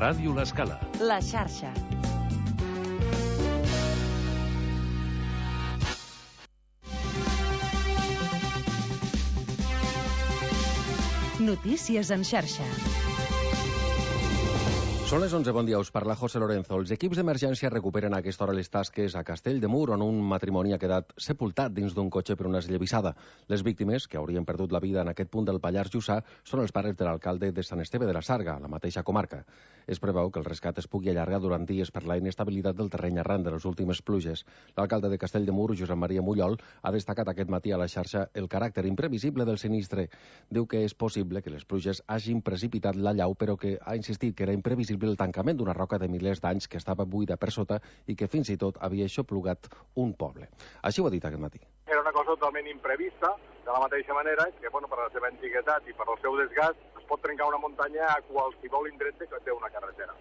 Ràdio L'Escala. La xarxa. Notícies en xarxa. Són les 11, bon dia, us parla José Lorenzo. Els equips d'emergència recuperen a aquesta hora les tasques a Castell de Mur, on un matrimoni ha quedat sepultat dins d'un cotxe per una esllavissada. Les víctimes, que haurien perdut la vida en aquest punt del Pallars Jussà, són els pares de l'alcalde de Sant Esteve de la Sarga, la mateixa comarca. Es preveu que el rescat es pugui allargar durant dies per la inestabilitat del terreny arran de les últimes pluges. L'alcalde de Castell de Mur, Josep Maria Mullol, ha destacat aquest matí a la xarxa el caràcter imprevisible del sinistre. Diu que és possible que les pluges hagin precipitat la llau, però que ha insistit que era imprevisible el tancament d'una roca de milers d'anys que estava buida per sota i que fins i tot havia aixoplugat un poble. Així ho ha dit aquest matí. Era una cosa totalment imprevista, de la mateixa manera que, per la seva antiguitat i per el seu desgast, es pot trencar una muntanya a qualsevol indret que té una carretera.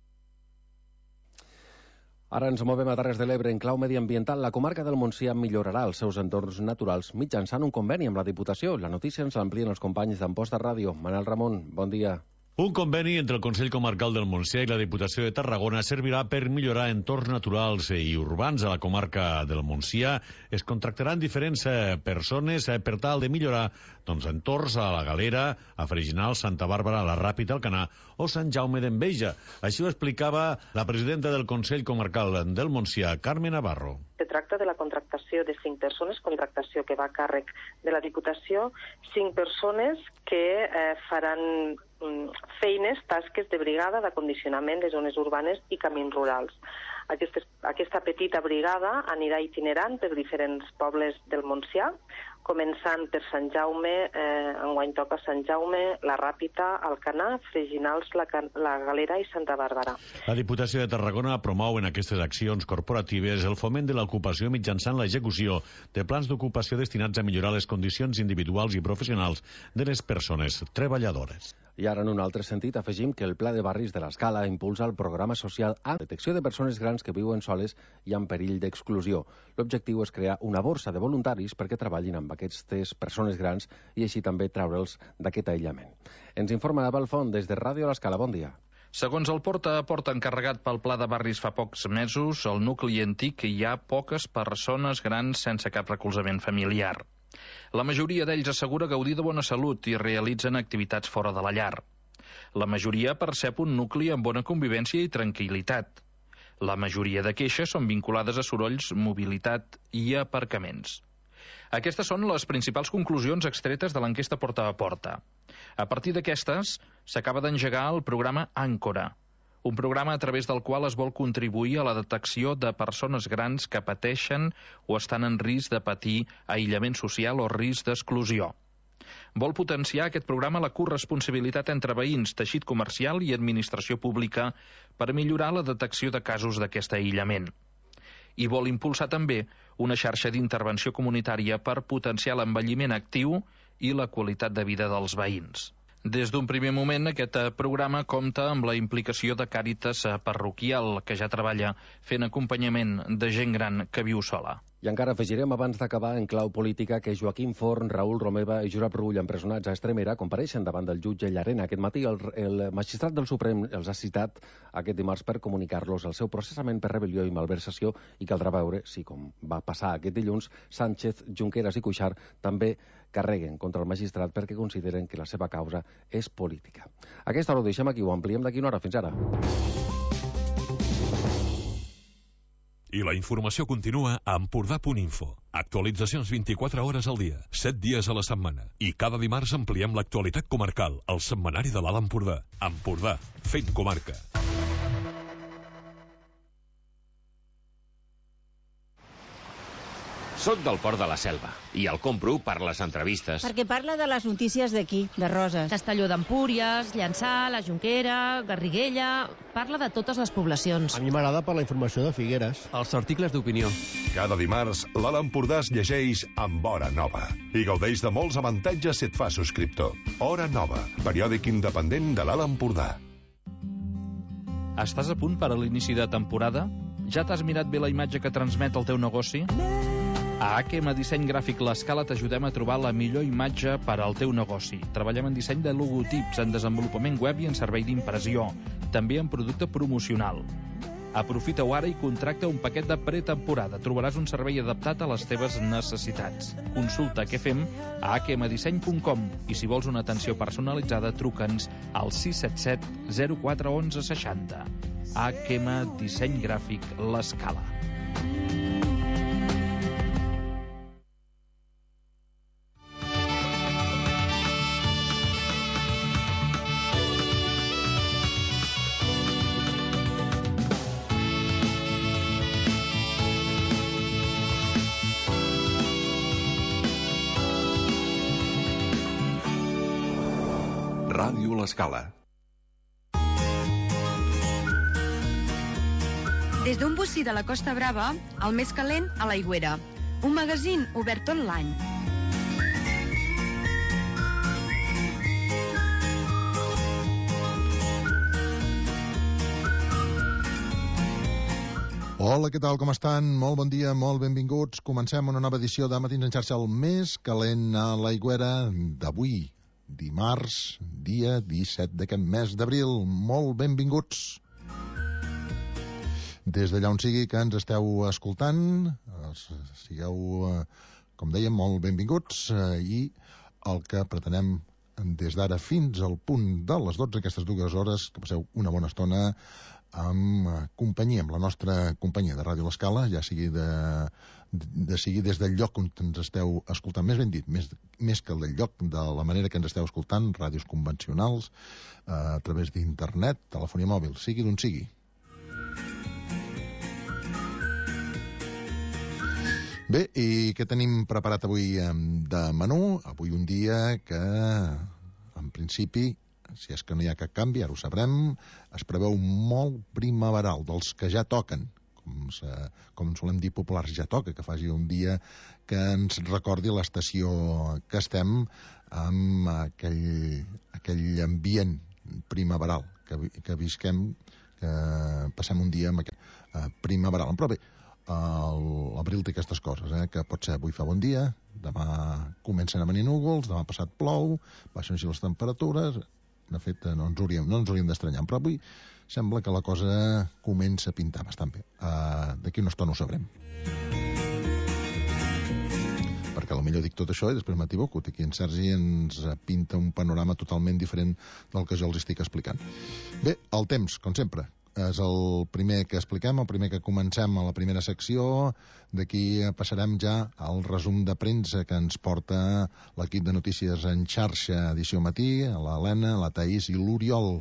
Ara ens movem a Terres de l'Ebre. En clau mediambiental, la comarca del Montsià millorarà els seus entorns naturals mitjançant un conveni amb la Diputació. La notícia ens l'amplien els companys d'Amposta Ràdio. Manel Ramon, bon dia. Un conveni entre el Consell Comarcal del Montsià i la Diputació de Tarragona servirà per millorar entorns naturals i urbans a la comarca del Montsià. Es contractaran diferents persones per tal de millorar entorns a la Galera, a Freginals, Santa Bàrbara, la Ràpita, Alcanar o Sant Jaume d'Enveja. Així ho explicava la presidenta del Consell Comarcal del Montsià, Carme Navarro. Se tracta de la contractació de 5 persones, contractació que va a càrrec de la Diputació, 5 persones que faran feines, tasques de brigada d'acondicionament de zones urbanes i camins rurals. Aquesta petita brigada anirà itinerant per diferents pobles del Montsià, començant per Sant Jaume, enguany toca Sant Jaume, la Ràpita, Alcanar, Freginals, la Galera i Santa Bàrbara. La Diputació de Tarragona promou en aquestes accions corporatives el foment de l'ocupació mitjançant l'execució de plans d'ocupació destinats a millorar les condicions individuals i professionals de les persones treballadores. I ara, en un altre sentit, afegim que el Pla de Barris de l'Escala impulsa el programa social a detecció de persones grans que viuen soles i en perill d'exclusió. L'objectiu és crear una borsa de voluntaris perquè treballin amb aquestes persones grans i així també treure'ls d'aquest aïllament. Ens informa Abel Font des de Ràdio L'Escala. Bon dia. Segons el porta a porta encarregat pel Pla de Barris fa pocs mesos, al nucli antic hi ha poques persones grans sense cap recolzament familiar. La majoria d'ells assegura gaudir de bona salut i realitzen activitats fora de la llar. La majoria percep un nucli amb bona convivència i tranquil·litat. La majoria de queixes són vinculades a sorolls, mobilitat i aparcaments. Aquestes són les principals conclusions extretes de l'enquesta porta a porta. A partir d'aquestes, s'acaba d'engegar el programa Àncora, un programa a través del qual es vol contribuir a la detecció de persones grans que pateixen o estan en risc de patir aïllament social o risc d'exclusió. Vol potenciar aquest programa la corresponsabilitat entre veïns, teixit comercial i administració pública per millorar la detecció de casos d'aquest aïllament. I vol impulsar també una xarxa d'intervenció comunitària per potenciar l'envelliment actiu i la qualitat de vida dels veïns. Des d'un primer moment, aquest programa compta amb la implicació de Càritas parroquial, que ja treballa fent acompanyament de gent gran que viu sola. I encara afegirem, abans d'acabar, en clau política, que Joaquim Forn, Raül Romeva i Josep Rull, empresonats a Extremera, compareixen davant del jutge Llarena. Aquest matí el magistrat del Suprem els ha citat aquest dimarts per comunicar-los el seu processament per rebel·lió i malversació, i caldrà veure si, com va passar aquest dilluns, Sánchez, Junqueras i Cuixart també carreguen contra el magistrat perquè consideren que la seva causa és política. Aquesta hora ho deixem aquí, ho ampliem d'aquí una hora. Fins ara. I la informació continua a Empordà.info. Actualitzacions 24 hores al dia, 7 dies a la setmana. I cada dimarts ampliem l'actualitat comarcal, al setmanari de l'Alt Empordà. Empordà, fent comarca. Soc del Port de la Selva i el compro per les entrevistes. Perquè parla de les notícies d'aquí, de Roses. Castelló d'Empúries, Llançà, la Jonquera, Garriguella... Parla de totes les poblacions. A mi m'agrada per la informació de Figueres. Els articles d'opinió. Cada dimarts, l'Alt Empordà es llegeix amb Hora Nova i gaudeix de molts avantatges si et fa subscriptor. Hora Nova, periòdic independent de l'Alt Empordà. Estàs a punt per a l'inici de temporada? Ja t'has mirat bé la imatge que transmet el teu negoci? A AQM Disseny Gràfic L'Escala t'ajudem a trobar la millor imatge per al teu negoci. Treballem en disseny de logotips, en desenvolupament web i en servei d'impressió. també en producte promocional. Aprofita-ho ara i contracta un paquet de pretemporada. Trobaràs un servei adaptat a les teves necessitats. Consulta què fem a akmdisseny.com i si vols una atenció personalitzada, truca'ns al 677 04 11 60. AKM Disseny Gràfic L'Escala. Ràdio L'Escala. Des d'un bocí de la Costa Brava, el més calent a l'Aigüera. Un magazín obert tot l'any. Hola, què tal, com estan? Molt bon dia, molt benvinguts. Comencem una nova edició de Matins en xarxa, el més calent a l'Aigüera d'avui, dimarts, dia 17 d'aquest mes d'abril. Molt benvinguts. Des d'allà on sigui que ens esteu escoltant, sigueu, com dèiem, molt benvinguts, i el que pretenem des d'ara fins al punt de les 12, aquestes 2 hores, que passeu una bona estona amb companyia, amb la nostra companyia de Ràdio L'Escala, ja sigui sigui des del lloc on ens esteu escoltant, més ben dit, més que del lloc, de la manera que ens esteu escoltant, ràdios convencionals, a través d'internet, telefonia mòbil, sigui d'on sigui. Bé, i què tenim preparat avui de menú? Avui un dia que, en principi, si és que no hi ha cap canvi, ara ho sabrem, es preveu molt primaveral, dels que ja toquen, com solem dir populars, ja toca, que faci un dia que ens recordi l'estació que estem, amb aquell ambient primaveral que visquem, que passem un dia amb aquest primaveral. Però bé, l'abril té aquestes coses, que pot ser avui fa bon dia, demà comencen a venir núvols, demà passat plou, baixen així les temperatures. De fet, no ens hauríem d'estranyar, però avui sembla que la cosa comença a pintar bastant bé. D'aquí una estona ho sabrem. Perquè potser dic tot això i després m'equivoco. Aquí en Sergi ens pinta un panorama totalment diferent del que jo els estic explicant. Bé, el temps, com sempre, és el primer que expliquem, el primer que comencem a la primera secció. D'aquí passarem ja al resum de premsa que ens porta l'equip de notícies en xarxa edició matí, l'Helena, la Taís i l'Oriol.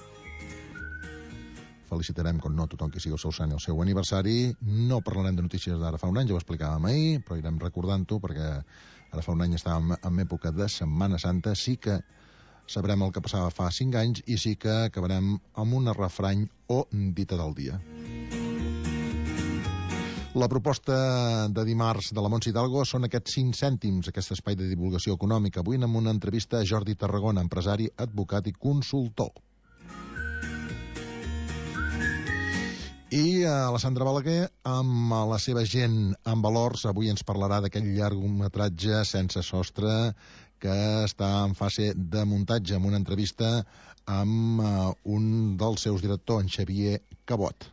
Felicitarem, com no, tothom que sigui el seu sant i el seu aniversari. No parlarem de notícies d'ara fa un any, ja ho explicàvem ahir, però irem recordant-ho perquè ara fa un any estàvem en època de Setmana Santa. Sí que sabrem el que passava fa 5 anys i sí que acabarem amb un refrany o dita del dia. La proposta de dimarts de la Montse Hidalgo són aquests 5 cèntims, aquest espai de divulgació econòmica. Avui amb una entrevista a Jordi Tarragona, empresari, advocat i consultor. I la Sandra Balaguer, amb la seva gent en valors, avui ens parlarà d'aquell llargmetratge sense sostre que està en fase de muntatge, amb una entrevista amb un dels seus directors, en Xavier Cabot.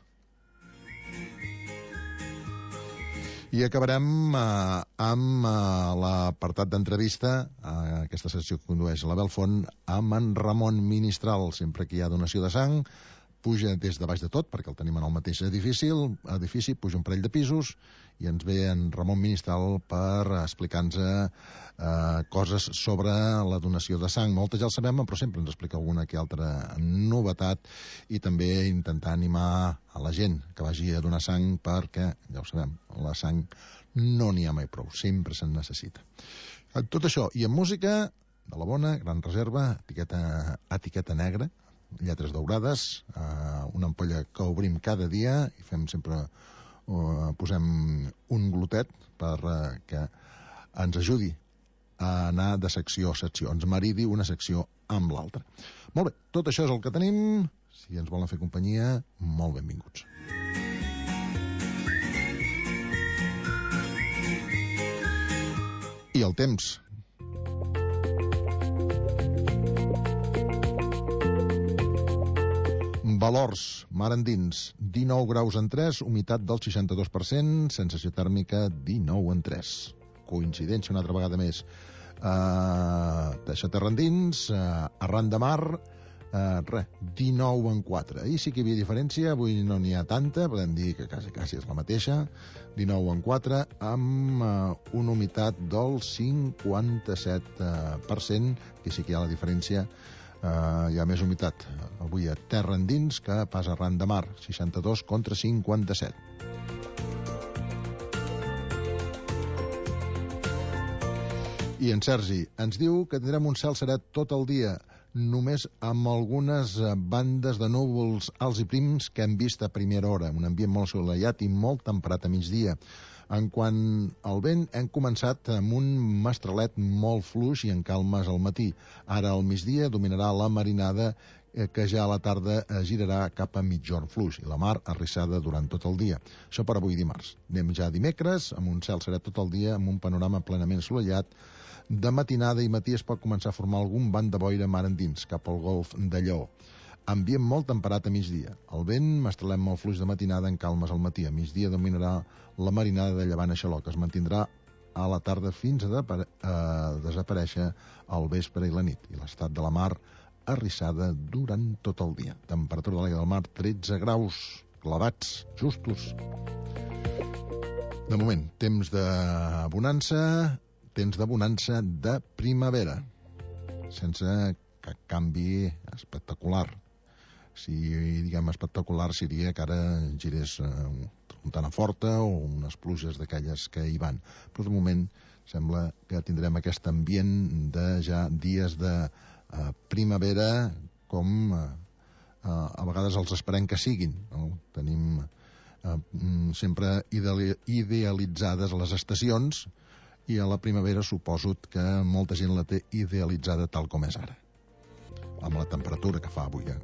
I acabarem amb l'apartat d'entrevista, aquesta secció que condueix la Belfont, amb en Ramon Ministral. Sempre que hi ha donació de sang, puja des de baix de tot, perquè el tenim en el mateix edifici, puja un parell de pisos, i ens ve en Ramon Ministral per explicar-nos coses sobre la donació de sang. Moltes ja el sabem, però sempre ens explica alguna que altra novetat, i també intentar animar a la gent que vagi a donar sang, perquè, ja ho sabem, la sang no n'hi ha mai prou, sempre se'n necessita. Tot això, i en música, de la bona, Gran Reserva, etiqueta negra, lletres daurades, una ampolla que obrim cada dia i fem sempre, posem un glotet perquè ens ajudi a anar de secció a secció, ens maridi una secció amb l'altra. Molt bé, tot això és el que tenim. Si ens volen fer companyia, molt benvinguts. I el temps. Valors, mar endins, 19 graus en 3, humitat del 62%, sensació tèrmica 19 en 3. Coincidència una altra vegada més. Deixa terra endins, arran de mar, 19 en 4. Ahir sí que hi havia diferència, avui no n'hi ha tanta, podem dir que quasi és la mateixa. 19 en 4, amb una humitat del 57%, que sí que hi ha la diferència. Hi ha més humitat avui a terra endins que pas arran de mar, 62 contra 57. I en Sergi ens diu que tindrem un cel seret tot el dia, només amb algunes bandes de núvols alts i prims que hem vist a primera hora, un ambient molt assolellat i molt temperat a migdia. En quant al vent, hem començat amb un mestralet molt fluix i en calmes al matí. Ara al migdia dominarà la marinada, que ja a la tarda girarà cap a mitjorn fluix i la mar arrissada durant tot el dia. Això per avui dimarts. Anem ja dimecres, amb un cel seret tot el dia, amb un panorama plenament assolellat. De matinada i matí es pot començar a formar algun banc de boira mar endins, cap al golf de Lleó. Ambient molt temperat a migdia. El vent mestralem molt fluix de matinada en calmes al matí. A migdia dominarà la marinada de llevant a xaló, que es mantindrà a la tarda fins a desaparèixer al vespre i la nit. I l'estat de la mar arrissada durant tot el dia. Temperatura de l'aigua del mar 13 graus, clavats, justos. De moment, temps de bonança de primavera, sense cap canvi espectacular. Si diguem espectacular seria que ara girés tramuntana forta o unes pluges d'aquelles que hi van. Però de moment sembla que tindrem aquest ambient de ja dies de primavera com a vegades els esperem que siguin. No? Tenim sempre idealitzades les estacions i a la primavera suposo que molta gent la té idealitzada tal com és ara, amb la temperatura que fa avui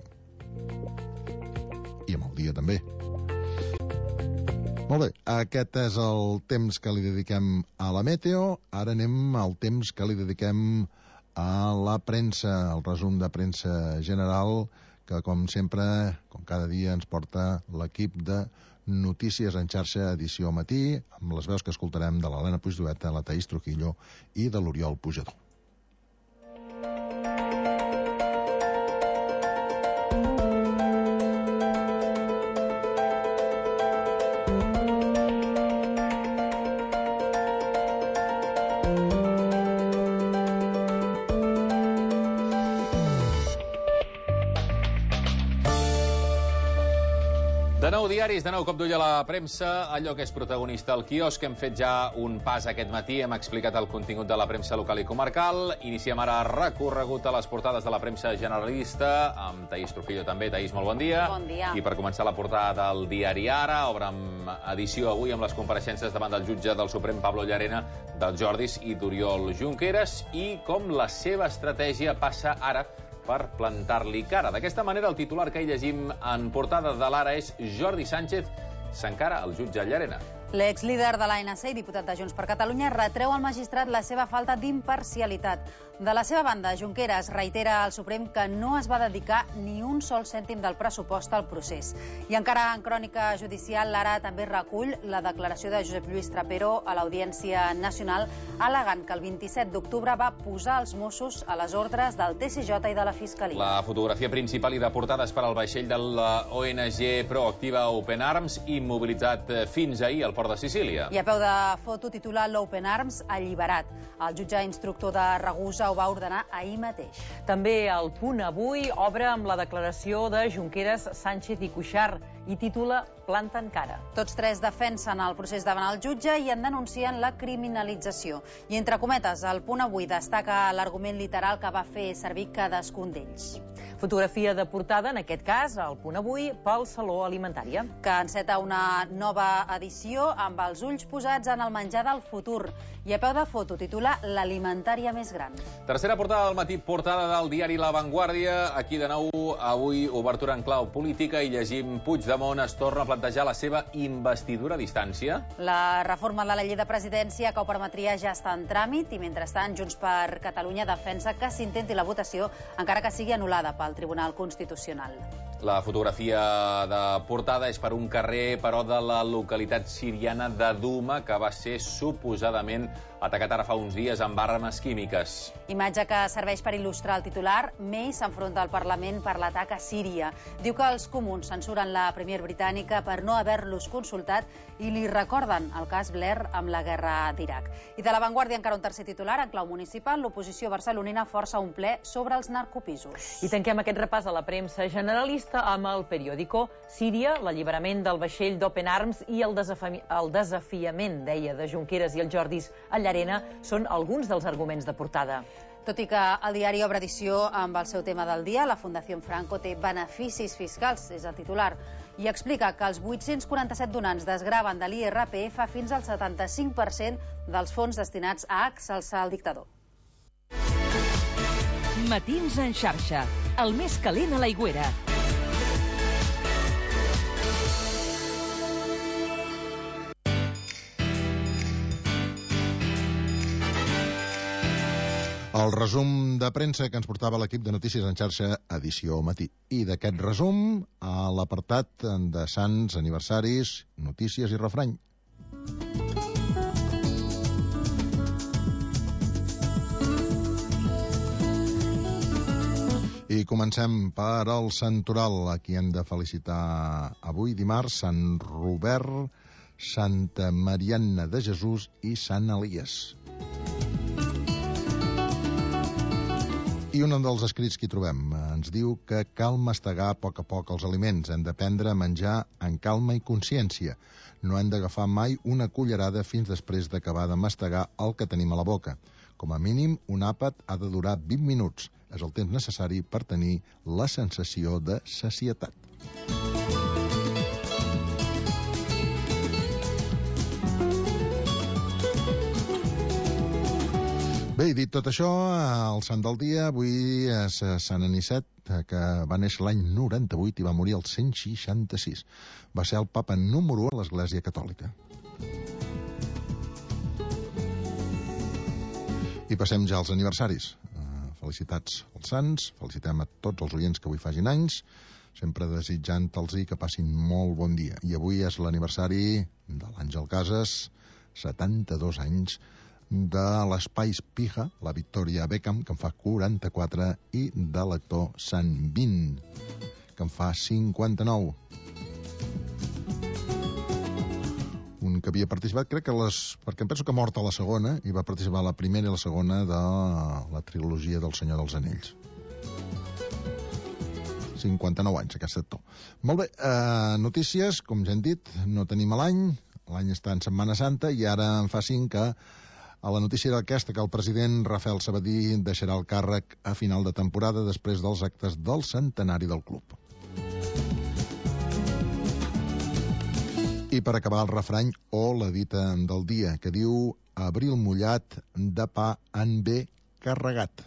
i amb el dia també. Molt bé, aquest és el temps que li dediquem a la meteo. Ara anem al temps que li dediquem a la premsa, el resum de premsa general, que com sempre, com cada dia, ens porta l'equip de Notícies en xarxa, edició matí, amb les veus que escoltarem de l'Helena Puigdueta, la Taís Trujillo i de l'Oriol Pujador. Diaris, de nou cop d'ull a la premsa, allò que és protagonista al quiosc. Hem fet ja un pas aquest matí, hem explicat el contingut de la premsa local i comarcal. Iniciem ara recorregut a les portades de la premsa generalista, amb Taís Trujillo també. Taís, molt bon dia. Bon dia. I per començar la portada del diari Ara, obre amb edició avui amb les compareixences davant del jutge del Suprem Pablo Llarena, dels Jordis i d'Oriol Junqueras, i com la seva estratègia passa ara per plantar-li cara. D'aquesta manera, el titular que hi llegim en portada de l'Ara és Jordi Sánchez s'encara al jutge Llarena. L'exlíder de l'ANC i diputat de Junts per Catalunya retreu al magistrat la seva falta d'imparcialitat. De la seva banda, Junqueras reitera al Suprem que no es va dedicar ni un sol cèntim del pressupost al procés. I encara en crònica judicial, l'Ara també recull la declaració de Josep Lluís Trapero a l'Audiència Nacional, al·legant que el 27 d'octubre va posar els Mossos a les ordres del TSJ i de la Fiscalia. La fotografia principal i de portada és per al vaixell de la ONG proactiva Open Arms, immobilitzat fins ahir al port de Sicília. I a peu de foto titular l'Open Arms alliberat. El jutge instructor de Ragusa ho va ordenar ahir mateix. També el Punt avui obre amb la declaració de Junqueras, Sánchez i Cuixart i titula Planten cara. Tots tres defensen el procés davant el jutge i en denuncien la criminalització. I entre cometes, el Punt avui destaca l'argument literal que va fer servir cadascun d'ells. Fotografia de portada, en aquest cas, al Punt avui, pel Saló Alimentària. Que enceta una nova edició amb els ulls posats en el menjar del futur. I a peu de foto titula L'alimentària més gran. Tercera portada del matí, portada del diari La Vanguardia. Aquí de nou, avui, obertura en clau política i llegim Puigdemont es torna a plantejar la seva investidura a distància. La reforma de la llei de presidència que ho permetria ja està en tràmit i, mentrestant, Junts per Catalunya defensa que s'intenti la votació encara que sigui anul·lada pel Tribunal Constitucional. La fotografia de portada és per un carrer, però de la localitat siriana de Duma, que va ser suposadament atacat ara fa uns dies amb armes químiques. Imatge que serveix per il·lustrar el titular. May s'enfronta al Parlament per l'atac a Síria. Diu que els comuns censuren la premier britànica per no haver-los consultat i li recorden el cas Blair amb la guerra d'Iraq. I de La Vanguardia encara un tercer titular. En clau municipal, l'oposició barcelonina força un ple sobre els narcopisos. I tanquem aquest repàs a la premsa generalista amb el periòdico. Síria, l'alliberament del vaixell d'Open Arms i el desafiament, deia, de Junqueras i el Jordis a Llarena són alguns dels arguments de portada. Tot i que el diari obre edició amb el seu tema del dia, la Fundació Franco té beneficis fiscals, és el titular, i explica que els 847 donants desgraven de l'IRPF fins al 75% dels fons destinats a exalçar el dictador. Matins en xarxa, el més calent a l'Aigüera. El resum de premsa que ens portava l'equip de Notícies en xarxa, edició matí. I d'aquest resum, a l'apartat de Sants, aniversaris, notícies i refrany. I comencem per al Santoral. Aquí hem de felicitar avui, dimarts, Sant Robert, Santa Marianna de Jesús i Sant Elies. I un dels escrits que hi trobem ens diu que cal mastegar a poc els aliments. Hem d'aprendre a menjar en calma i consciència. No hem d'agafar mai una cullerada fins després d'acabar de mastegar el que tenim a la boca. Com a mínim, un àpat ha de durar 20 minuts. És el temps necessari per tenir la sensació de sacietat. Bé, i dit tot això, el sant del dia, avui és Sant Anicet, que va néixer l'any 98 i va morir el 166. Va ser el papa número 1 a l'Església Catòlica. I passem ja als aniversaris. Felicitats als sants, felicitem a tots els oients que avui facin anys, sempre desitjant-los que passin molt bon dia. I avui és l'aniversari de l'Àngel Casas, 72 anys, de l'Espai Pija, la Victoria Beckham, que en fa 44, i de l'actor Sant Vin, que en fa 59. Un que havia participat, crec que perquè em penso que ha mort a la segona, i va participar a la primera i la segona de la trilogia del Senyor dels Anells. 59 anys, aquest actor. Molt bé, notícies, com ja hem dit, no tenim l'any està en Setmana Santa, i ara en fa 5 que a la notícia d'aquesta, que el president Rafael Sabadí deixarà el càrrec a final de temporada després dels actes del centenari del club. I per acabar el refrany o la dita del dia, que diu abril mullat de pa en bé carregat.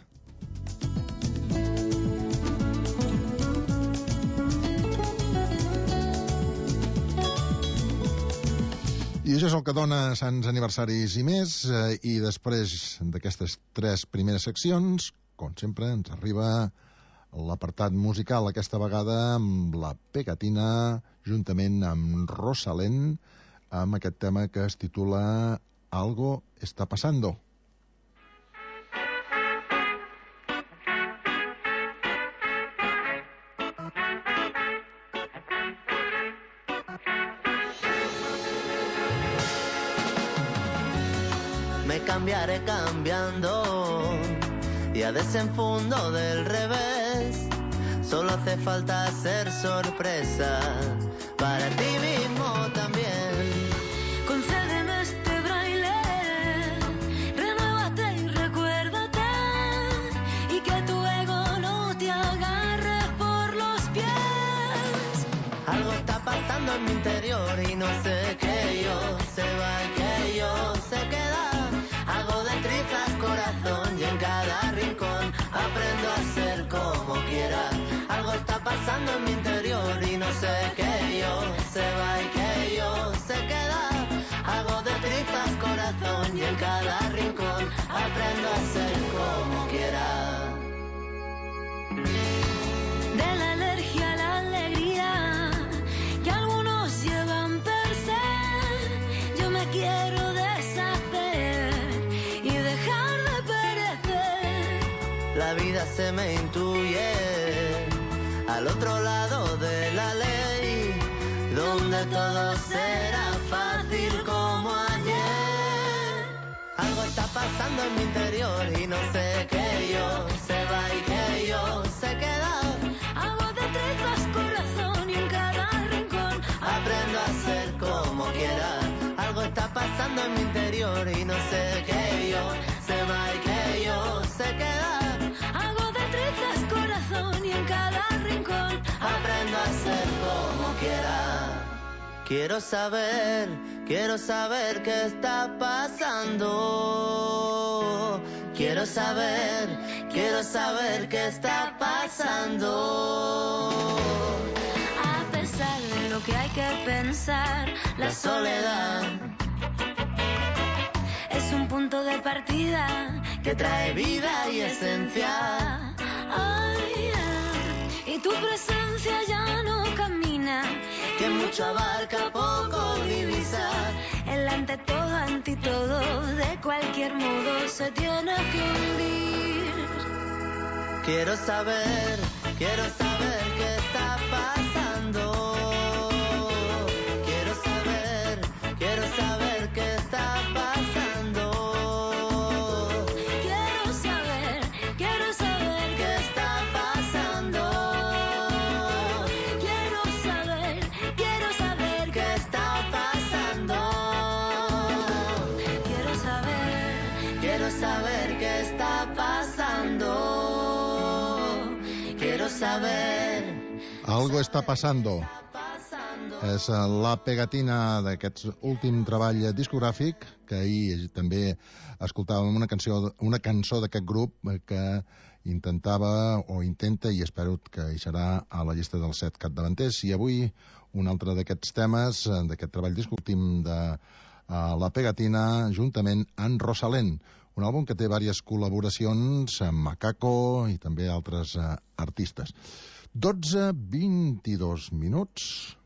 I això és el que dona Sants Aniversaris i més, i després d'aquestes 3 primeres seccions, com sempre, ens arriba l'apartat musical, aquesta vegada amb la Pegatina, juntament amb Rosalén, amb aquest tema que es titula Algo está pasando. Cambiaré cambiando y a desenfundo del revés. Solo hace falta ser sorpresa para ti mismo también. Concédeme este braille, renuévate y recuérdate, y que tu ego no te agarre por los pies. Algo está pasando en mi interior y no sé que yo se va y que yo se queda. Hago de trizas corazón y en cada rincón aprendo a ser como quiera. Algo está pasando en mi interior y no sé que yo se va y que yo se queda. Hago de trizas corazón y en cada rincón aprendo a ser como quiera. De la alergia a la alegría. se me intuye. Al otro lado de la ley, donde todo será fácil como ayer. Algo está pasando en mi interior y no sé que yo se va y que yo se queda. Hago de trizas corazón y en cada rincón aprendo a ser como quiera. Algo está pasando en mi interior y no sé que yo se va y que yo se queda. Hago de trizas corazón y en cada rincón aprendo a ser como quiera. Quiero saber qué está pasando. Quiero saber qué está pasando. A pesar de lo que hay que pensar, La soledad es un punto de partida que trae vida y esencia. Ay, y tu presencia ya no camina, que mucho abarca, poco divisa. El ante todo, de cualquier modo se tiene que hundir. Quiero saber qué está pasando. Quiero saber qué está pasando. Quiero saber qué está pasando. Quiero saber qué está pasando. Quiero saber qué está pasando. Quiero saber. Algo està passando. És la pegatina d'aquest últim treball discogràfic, que ahir també escoltàvem una cançó d'aquest grup que intentava o intenta, i espero que hi serà a la llista dels 7 capdavanters. I avui un altre d'aquests temes, d'aquest treball discúltim de la pegatina, juntament amb Rosalén, un àlbum que té diverses col·laboracions amb Macaco i també altres artistes. 12:22 minuts.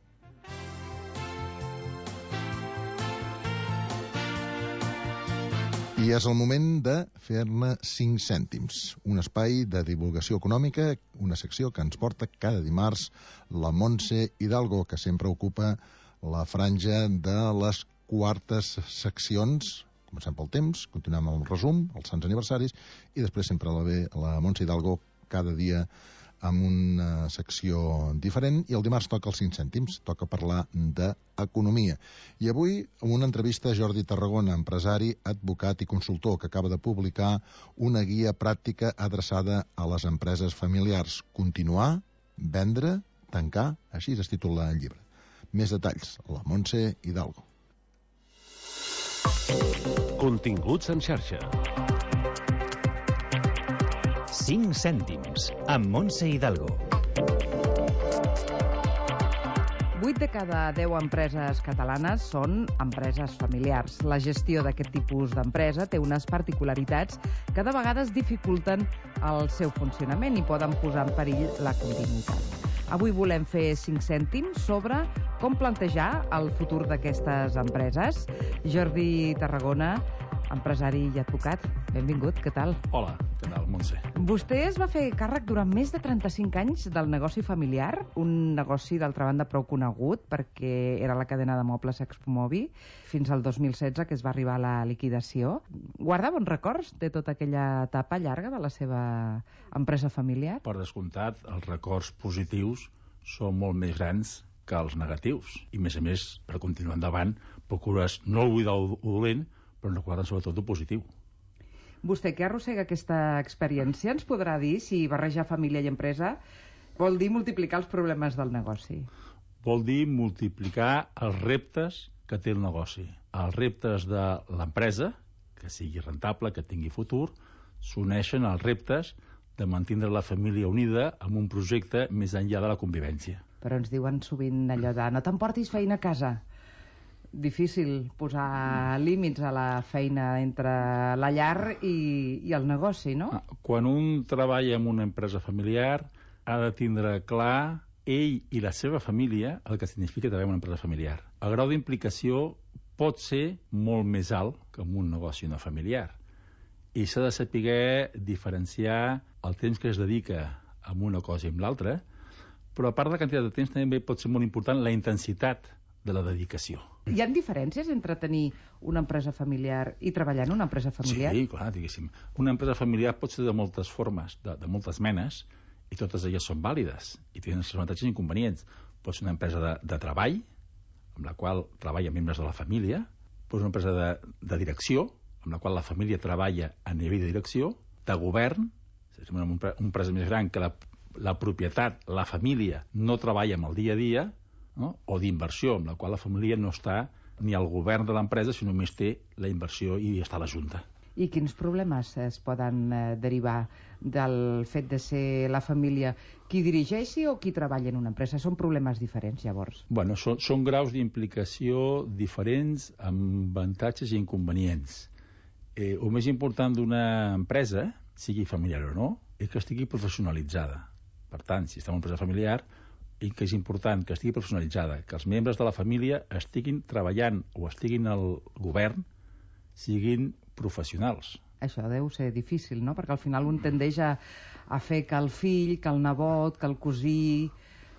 I és el moment de fer-ne 5 cèntims. Un espai de divulgació econòmica, una secció que ens porta cada dimarts la Montse Hidalgo, que sempre ocupa la franja de les quartes seccions. Comencem pel temps, continuem amb el resum, els sants aniversaris, i després sempre la Montse Hidalgo cada dia amb una secció diferent, i el dimarts toca els 5 cèntims, toca parlar d'economia. I avui, amb una entrevista a Jordi Tarragona, empresari, advocat i consultor, que acaba de publicar una guia pràctica adreçada a les empreses familiars. Continuar, vendre, tancar, així es titula el llibre. Més detalls, la Montse Hidalgo. Continguts en xarxa. 5 cèntims, amb Montse Hidalgo. 8 de cada 10 empreses catalanes són empreses familiars. La gestió d'aquest tipus d'empresa té unes particularitats que de vegades dificulten el seu funcionament i poden posar en perill la continuïtat. Avui volem fer 5 cèntims sobre com plantejar el futur d'aquestes empreses. Jordi Tarragona, empresari i advocat, benvingut, què tal? Hola, què tal, Montse? Vostè es va fer càrrec durant més de 35 anys del negoci familiar, un negoci d'altra banda prou conegut perquè era la cadena de mobles Expomobi, fins al 2016 que es va arribar a la liquidació. Guarda bons records de tota aquella etapa llarga de la seva empresa familiar? Per descomptat, els records positius són molt més grans que els negatius. I, a més, per continuar endavant, procures no oblidar el dolent, però recordant sobretot el positiu. Vostè, que arrossega aquesta experiència, ens podrà dir si barrejar família i empresa vol dir multiplicar els problemes del negoci? Vol dir multiplicar els reptes que té el negoci. Els reptes de l'empresa, que sigui rentable, que tingui futur, s'uneixen als reptes de mantenir la família unida amb un projecte més enllà de la convivència. Però ens diuen sovint allò de no t'emportis feina a casa. Difícil posar límits a la feina entre la llar i el negoci, no? Quan un treballa en una empresa familiar ha de tindre clar ell i la seva família el que significa treballar en una empresa familiar. El grau d'implicació pot ser molt més alt que en un negoci no familiar. I s'ha de saber diferenciar el temps que es dedica a una cosa i a l'altra, però a part de la quantitat de temps també pot ser molt important la intensitat de la dedicació. Hi ha diferències entre tenir una empresa familiar i treballar en una empresa familiar? Sí, clar, diguéssim. Una empresa familiar pot ser de moltes formes, de moltes menes, i totes elles són vàlides i tenen els avantatges i inconvenients. Pot ser una empresa de treball, amb la qual treballen membres de la família, pot ser una empresa de direcció, amb la qual la família treballa a nivell de direcció, de govern, una empresa més gran que la propietat, la família, no treballa amb el dia a dia, no? O d'inversió, amb la qual la família no està ni al govern de l'empresa, sinó només té la inversió i està a la Junta. I quins problemes es poden derivar del fet de ser la família qui dirigeixi o qui treballa en una empresa? Són problemes diferents, llavors? Bueno, són graus d'implicació diferents amb avantatges i inconvenients. El més important d'una empresa, sigui familiar o no, és que estigui professionalitzada. Per tant, si està en una empresa familiar, i que és important que estigui professionalitzada, que els membres de la família estiguin treballant o estiguin al govern, siguin professionals. Això deu ser difícil, no? Perquè al final un tendeix a fer que el fill, que el nebot, que el cosí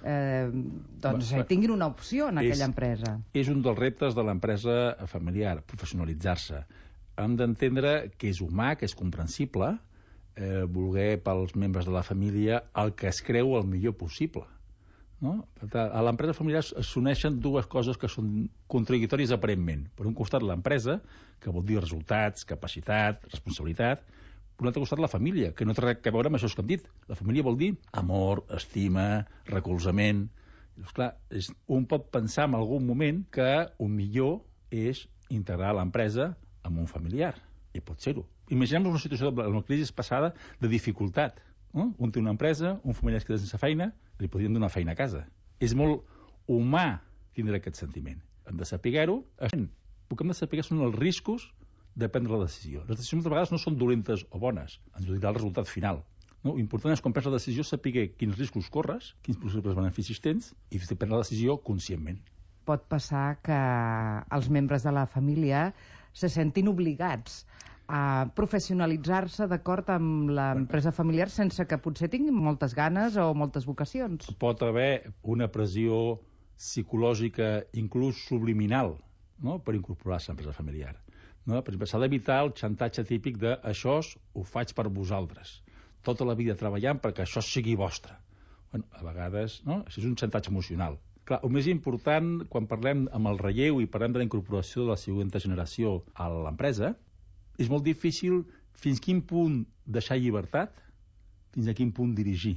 tinguin una opció en aquella empresa. És un dels reptes de l'empresa familiar, professionalitzar-se. Hem d'entendre que és humà, que és comprensible, voler pels membres de la família el que es creu el millor possible. No? A l'empresa familiar s'uneixen dues coses que són contradictòries aparentment. Per un costat l'empresa, que vol dir resultats, capacitat, responsabilitat. Per un altre costat la família, que no té res a veure amb això que hem dit. La família vol dir amor, estima, recolzament. Doncs clar, un pot pensar en algun moment que el millor és integrar l'empresa amb un familiar. I pot ser-ho. Imaginem-nos una situació de la crisi passada de dificultat. Un té una empresa, un familiar es queda sense feina, li podrien donar feina a casa. És molt humà tindre aquest sentiment. Hem de saber-ho. El que hem de saber són els riscos de prendre la decisió. Les decisions de vegades no són dolentes o bones, ens ho dirà el resultat final. L'important és quan prens la decisió saber quins riscos corres, quins possibles beneficis tens i prendre la decisió conscientment. Pot passar que els membres de la família se sentin obligats a professionalitzar-se d'acord amb l'empresa familiar sense que potser tinguin moltes ganes o moltes vocacions. Pot haver una pressió psicològica, inclús subliminal, per incorporar-se a l'empresa familiar. Per exemple, s'ha d'evitar el xantatge típic de això ho faig per vosaltres. Tota la vida treballant perquè això sigui vostre. A vegades, això és un xantatge emocional. Clar, el més important, quan parlem amb el relleu i parlem de la incorporació de la següent generació a l'empresa, és molt difícil fins quin punt deixar llibertat, fins a quin punt dirigir.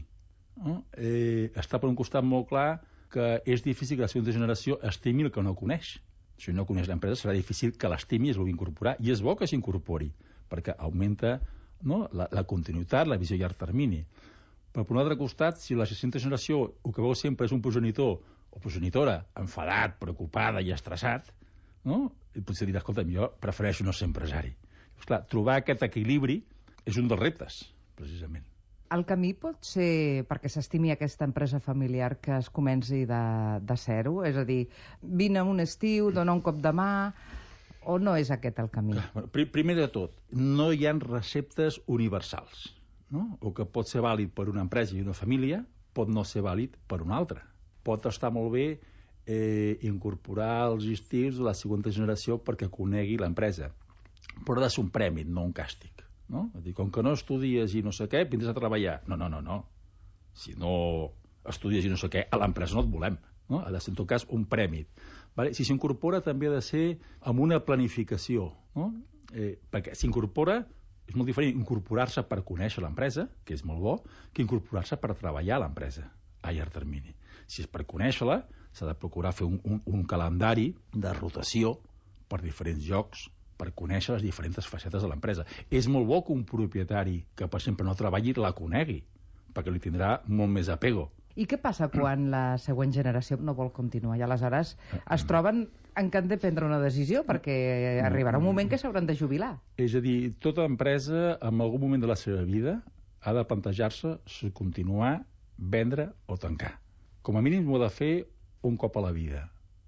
Està per un costat molt clar que és difícil que la següent generació estimi el que no coneix. Si no coneix l'empresa serà difícil que l'estimi i es vulgui incorporar, i és bo que s'incorpori, perquè augmenta la continuïtat, la visió a llarg termini. Però per un altre costat, si la següent generació el que veu sempre és un progenitor o progenitora enfadat, preocupada i estressat, potser dirà, escolta, jo prefereixo no ser empresari. Clar, trobar aquest equilibri és un dels reptes, precisament. El camí pot ser perquè s'estimi aquesta empresa familiar que es comenci de zero? És a dir, vine un estiu, dona un cop de mà, o no és aquest el camí? Primer de tot, no hi ha receptes universals. El que pot ser vàlid per una empresa i una família pot no ser vàlid per una altra. Pot estar molt bé incorporar els estius de la següent generació perquè conegui l'empresa. Però ha de ser un premi, no un càstig. Com que no estudies i no sé què, vindràs a treballar. No. Si no estudies i no sé què, a l'empresa no et volem. Ha de ser, en tot cas, un premi. Si s'incorpora, també ha de ser amb una planificació. Perquè s'incorpora, és molt diferent incorporar-se per conèixer l'empresa, que és molt bo, que incorporar-se per treballar a l'empresa a llarg termini. Si és per conèixer-la, s'ha de procurar fer un calendari de rotació per diferents llocs, per conèixer les diferents facetes de l'empresa. És molt bo que un propietari que, per exemple, no treballi, la conegui, perquè li tindrà molt més apego. I què passa quan la següent generació no vol continuar? I aleshores es troben en què han de prendre una decisió, perquè arribarà un moment que s'hauran de jubilar. És a dir, tota empresa, en algun moment de la seva vida, ha de plantejar-se si continuar, vendre o tancar. Com a mínim ho ha de fer un cop a la vida.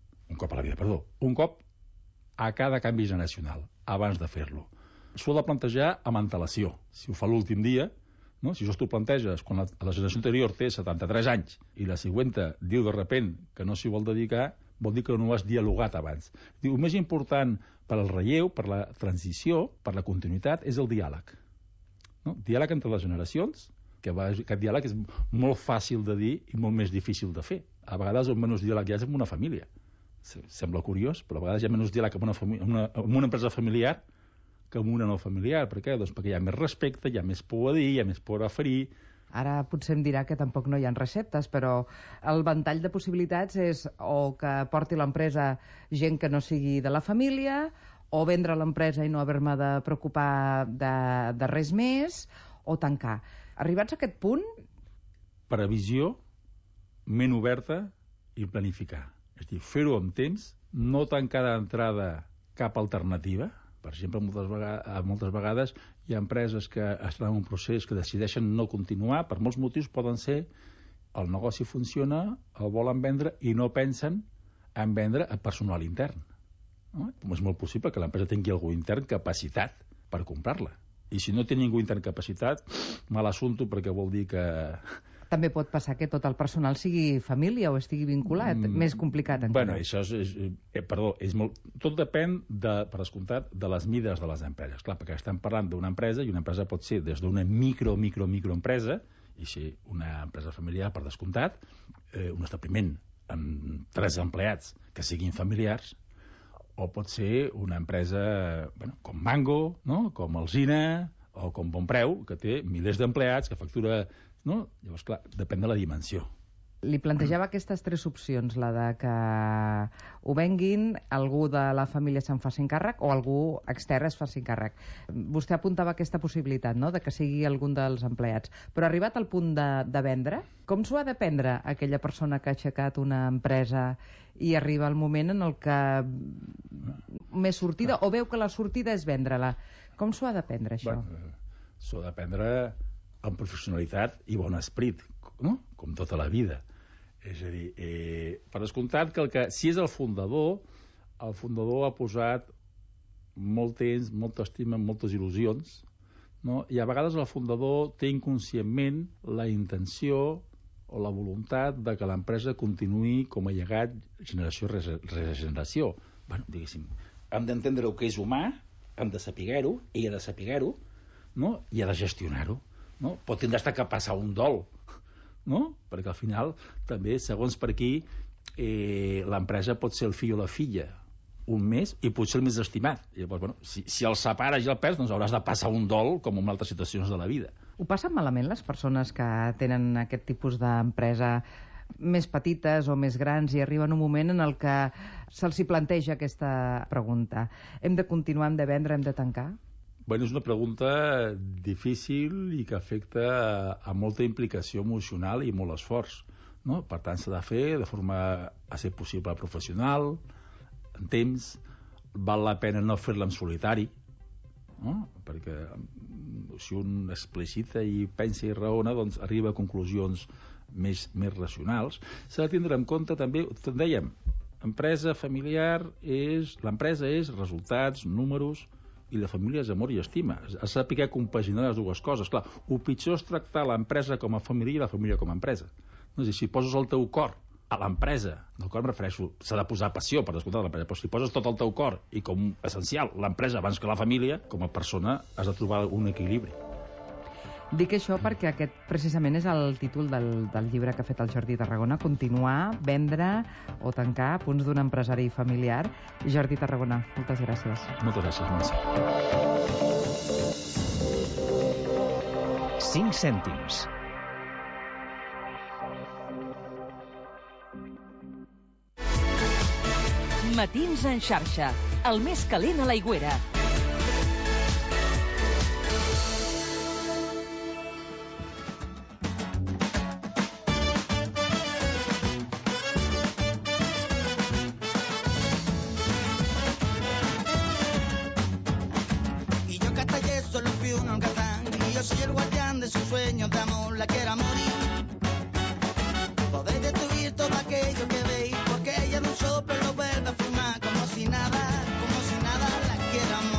Un cop a cada canvi generacional, abans de fer-lo. S'ho ha de plantejar amb antelació. Si ho fa l'últim dia, No? Si això tu planteges, quan la generació anterior té 73 anys i la següent diu de repent que no s'hi vol dedicar, vol dir que no ho has dialogat abans. Diu, el més important per al relleu, per la transició, per la continuïtat, és el diàleg. No? Diàleg entre les generacions, que aquest diàleg és molt fàcil de dir i molt més difícil de fer. A vegades el menys diàleg hi ha amb una família. Sembla curiós, però a vegades hi ha menys diàleg amb una empresa familiar que amb una no familiar. Per què? Doncs perquè hi ha més respecte, hi ha més por a dir, hi ha més por a ferir. Ara potser em dirà que tampoc no hi ha receptes, però el ventall de possibilitats és o que porti l'empresa gent que no sigui de la família, o vendre l'empresa i no haver-me de preocupar de res més, o tancar. Arribats a aquest punt... Previsió, ment oberta i planificar. És a dir, fer-ho amb temps, no tancar d'entrada cap alternativa. Per exemple, moltes vegades hi ha empreses que estan en un procés que decideixen no continuar, per molts motius poden ser el negoci funciona, el volen vendre i no pensen en vendre a personal intern. No? És molt possible que l'empresa tingui algú intern capacitat per comprar-la. I si no té ningú intern capacitat, mal assumpte, perquè vol dir que... També pot passar que tot el personal sigui família o estigui vinculat. Més complicat encara. Bueno, això és molt... Tot depèn, per descomptat, de les mides de les empreses. Clar, perquè estem parlant d'una empresa, i una empresa pot ser des d'una microempresa, i ser una empresa familiar, per descomptat, un establiment amb 3 empleats que siguin familiars, o pot ser una empresa com Mango, no? Com Alsina, o com Bonpreu, que té milers d'empleats, que factura... No? Llavors, clar, depèn de la dimensió. Li plantejava aquestes 3 opcions, la de que ho venguin, algú de la família se'n faci encàrrec o algú extern es faci encàrrec. Vostè apuntava aquesta possibilitat, no?, de que sigui algun dels empleats. Però arribat al punt de vendre, com s'ho ha de prendre aquella persona que ha aixecat una empresa i arriba el moment en el que més sortida, o veu que la sortida és vendre-la? Com s'ho ha de prendre, això? S'ho ha de prendre amb professionalitat i bon esperit, no? Com tota la vida. És a dir, per descomptat que si és el fundador ha posat molt temps, molta estima, moltes il·lusions, no? I a vegades el fundador té inconscientment la intenció o la voluntat de que l'empresa continuï com a llegat generació rere generació. Bueno, diguéssim, hem d'entendre el que és humà, hem de saber-ho, ell ha de saber-ho, no? I ha de gestionar-ho. No? Pot tindre que passar un dol, no? Perquè al final també, segons per aquí, l'empresa pot ser el fill o la filla un mes i potser el més estimat. I llavors, bueno, si el separes i el perds, doncs hauràs de passar un dol com en altres situacions de la vida. Ho passen malament les persones que tenen aquest tipus d'empresa més petites o més grans i arriben un moment en el que se'ls planteja aquesta pregunta? Hem de continuar, hem de vendre, hem de tancar? Bueno, és una pregunta difícil i que afecta a molta implicació emocional i molt esforç, no? Per tant, s'ha de fer de forma a ser possible professional, en temps, val la pena no fer-la en solitari, no? Perquè si un explicita i pensa i raona, doncs arriba a conclusions més racionals. S'ha de tindre en compte també, dèiem, empresa familiar l'empresa és resultats, números, i la família és amor i estima. Has de saber compaginar les dues coses. Clar, el pitjor és tractar l'empresa com a família i la família com a empresa. No? És a dir, si poses el teu cor a l'empresa, del cor em refereixo, s'ha de posar passió per descomptar l'empresa, però si poses tot el teu cor i com essencial l'empresa abans que la família, com a persona has de trobar un equilibri. Dic això perquè aquest precisament és el títol del llibre que ha fet el Jordi Tarragona, Continuar, vendre o tancar, punts d'un empresari familiar. Jordi Tarragona, moltes gràcies. Moltes gràcies, Montse. 5 cèntims. Matins en xarxa, el més calent a l'Aigüera. Soy el guardián de sus sueños de amor, la quiera morir. Podéis destruir todo aquello que veis, porque ella de un soplo lo vuelve a fumar como si nada la quiera morir.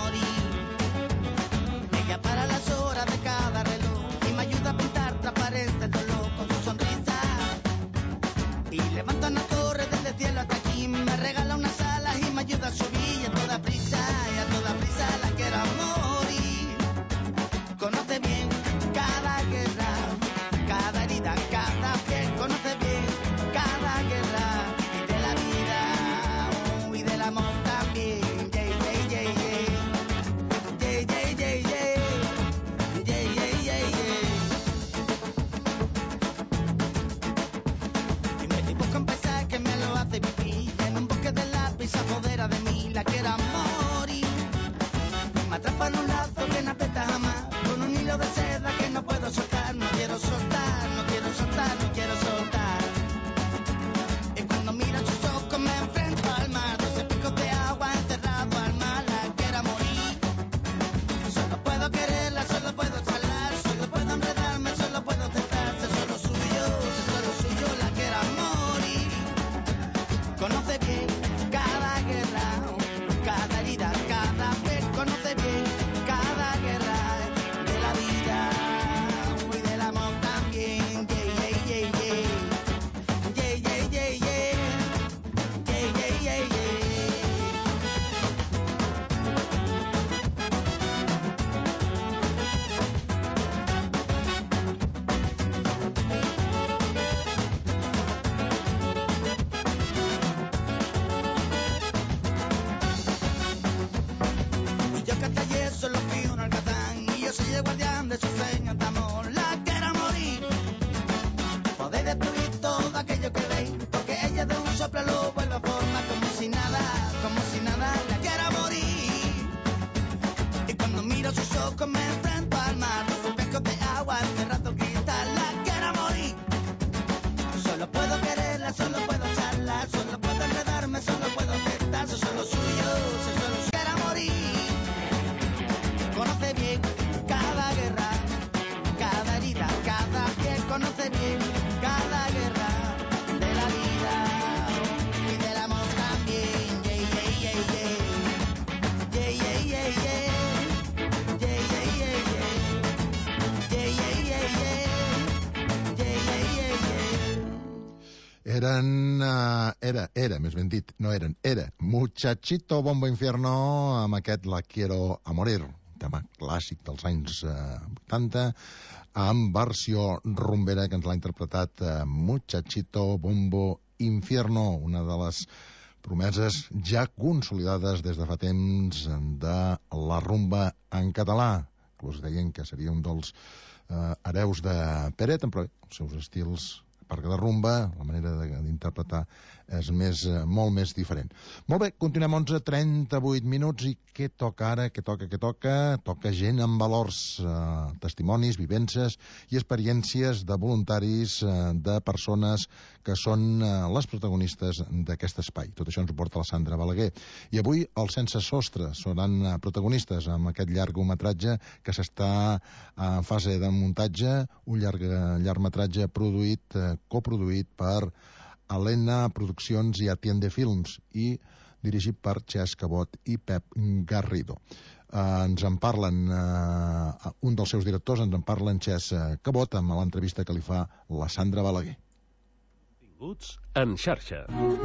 més ben dit, no eren, era Muchachito Bombo Infierno, amb aquest La Quiero a Morir, tema clàssic dels anys 80, amb versió rumbera que ens l'ha interpretat Muchachito Bombo Infierno, una de les promeses ja consolidades des de fa temps de la rumba en català. Inclús deien que seria un dels hereus de Peret, però els seus estils, a part de rumba, la manera d'interpretar és molt més diferent. Molt bé, continuem 11:38 minuts i què toca ara? Què toca? Toca gent amb valors, testimonis, vivències i experiències de voluntaris, de persones que són les protagonistes d'aquest espai. Tot això ens ho porta la Sandra Balaguer. I avui els Sense Sostre seran protagonistes amb aquest llargmetratge que s'està en fase de muntatge, un llargmetratge coproduït per Helena Produccions i Atiende Films i dirigit per Xesc Cabot i Pep Garrido. Ens en parlen, un dels seus directors, ens en parla en Xesc Cabot amb l'entrevista que li fa la Sandra Balaguer. Continguts en xarxa.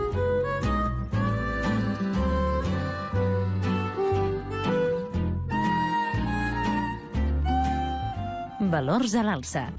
Valors a l'alça.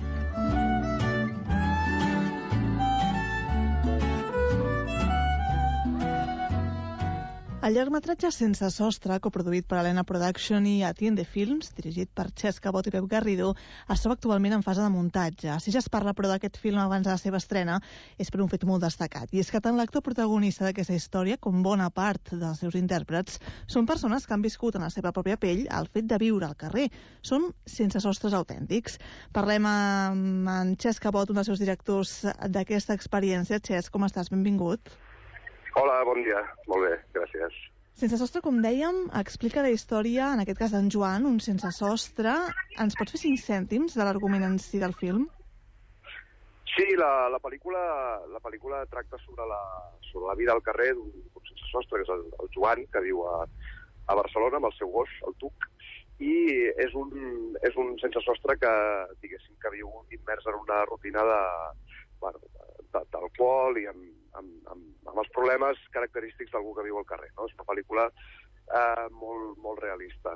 El llargmetratge Sense Sostre, coproduït per Helena Production i Atiende Films, dirigit per Xesc Cabot i Pep Garrido, es troba actualment en fase de muntatge. Si ja es parla, però, d'aquest film abans de la seva estrena, és per un fet molt destacat. I és que tant l'actor protagonista d'aquesta història com bona part dels seus intèrprets són persones que han viscut en la seva pròpia pell el fet de viure al carrer. Són sense sostres autèntics. Parlem amb en Xesc Cabot, un dels seus directors d'aquesta experiència. Xesc, com estàs? Benvingut. Hola, bon dia. Molt bé, gràcies. Sense Sostre, com dèiem, explica la història, en aquest cas d'en Joan, un sense sostre. Ens pots fer 5 cèntims de l'argument en si del film? Sí, la pel·lícula tracta sobre la vida al carrer d'un sense sostre, que és el Joan, que viu a Barcelona amb el seu gos, el Tuc, i és un sense sostre que, diguéssim, que viu immers en una rutina d'alcohol i amb els problemes característics d'algú que viu al carrer. No? És una pel·lícula molt realista.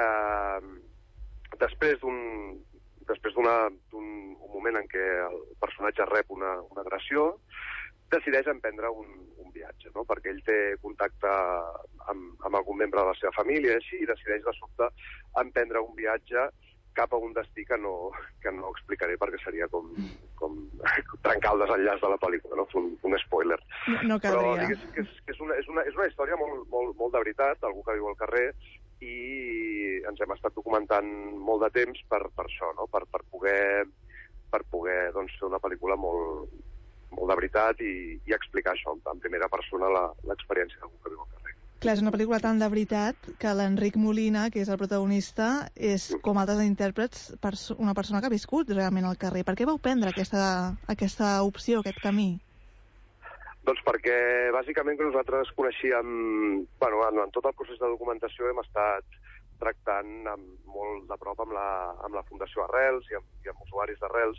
Després d'un moment en què el personatge rep una agressió, decideix emprendre un viatge, no? Perquè ell té contacte amb algun membre de la seva família i decideix de sobte emprendre un viatge cap a un destí que no explicaré perquè seria com trencar el desenllaç de la pel·lícula, no? Un spoiler. No caldria. Però diguéssim que és una història molt de veritat, algú que viu al carrer, i ens hem estat documentant molt de temps per això, no? Per poder doncs, fer una pel·lícula molt de veritat i explicar això en primera persona l'experiència d'algú que viu al carrer. Clar, és una pel·lícula tan de veritat que l'Enric Molina, que és el protagonista, és, com altres intèrprets, una persona que ha viscut realment al carrer. Per què vau prendre aquesta opció, aquest camí? Doncs perquè, bàsicament, que nosaltres coneixíem... en tot el procés de documentació hem estat tractant molt de prop amb la Fundació Arrels i amb usuaris d'Arrels,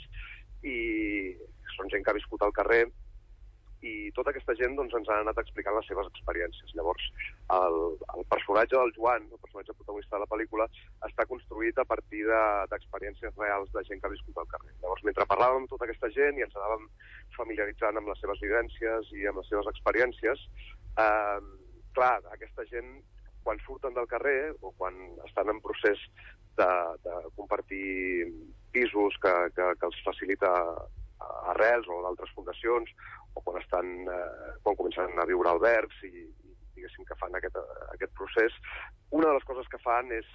i són gent que ha viscut al carrer, i tota aquesta gent doncs, ens ha anat explicant les seves experiències. Llavors, el personatge del Joan, el personatge protagonista de la pel·lícula, està construït a partir d'experiències reals de gent que ha viscut al carrer. Llavors, mentre parlàvem amb tota aquesta gent i ens anàvem familiaritzant amb les seves vivències i amb les seves experiències, clar, aquesta gent, quan surten del carrer o quan estan en procés de compartir pisos que els facilita Arrels o d'altres fundacions, o quan comencen a viure albergs i diguéssim que fan aquest procés, una de les coses que fan és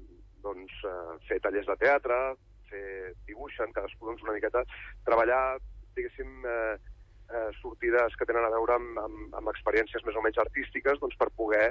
fer tallers de teatre, dibuixen, cadascú una miqueta, treballar, diguéssim, sortides que tenen a veure amb experiències més o menys artístiques per poder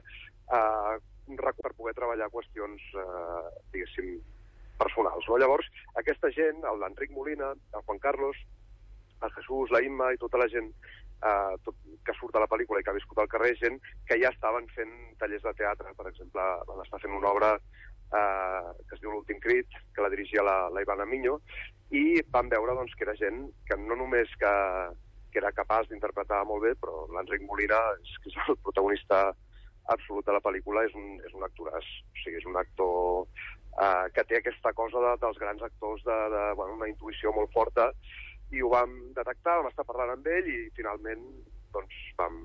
treballar qüestions, diguéssim, personals. Llavors, aquesta gent, l'Enric Molina, el Juan Carlos, el Jesús, la Imma i tota la gent que surt a la pel·lícula i que ha viscut al carrer, gent que ja estaven fent tallers de teatre. Per exemple, van estar fent una obra que es diu L'últim crit, que la dirigia la Ivana Miño, i van veure que era gent que no només que que era capaç d'interpretar molt bé, però l'Enric Molina, que és el protagonista absolut de la pel·lícula, és un actoràs. O sigui, és un actor que té aquesta cosa dels grans actors una intuïció molt forta, i ho vam detectar, vam estar parlant amb ell, i finalment doncs,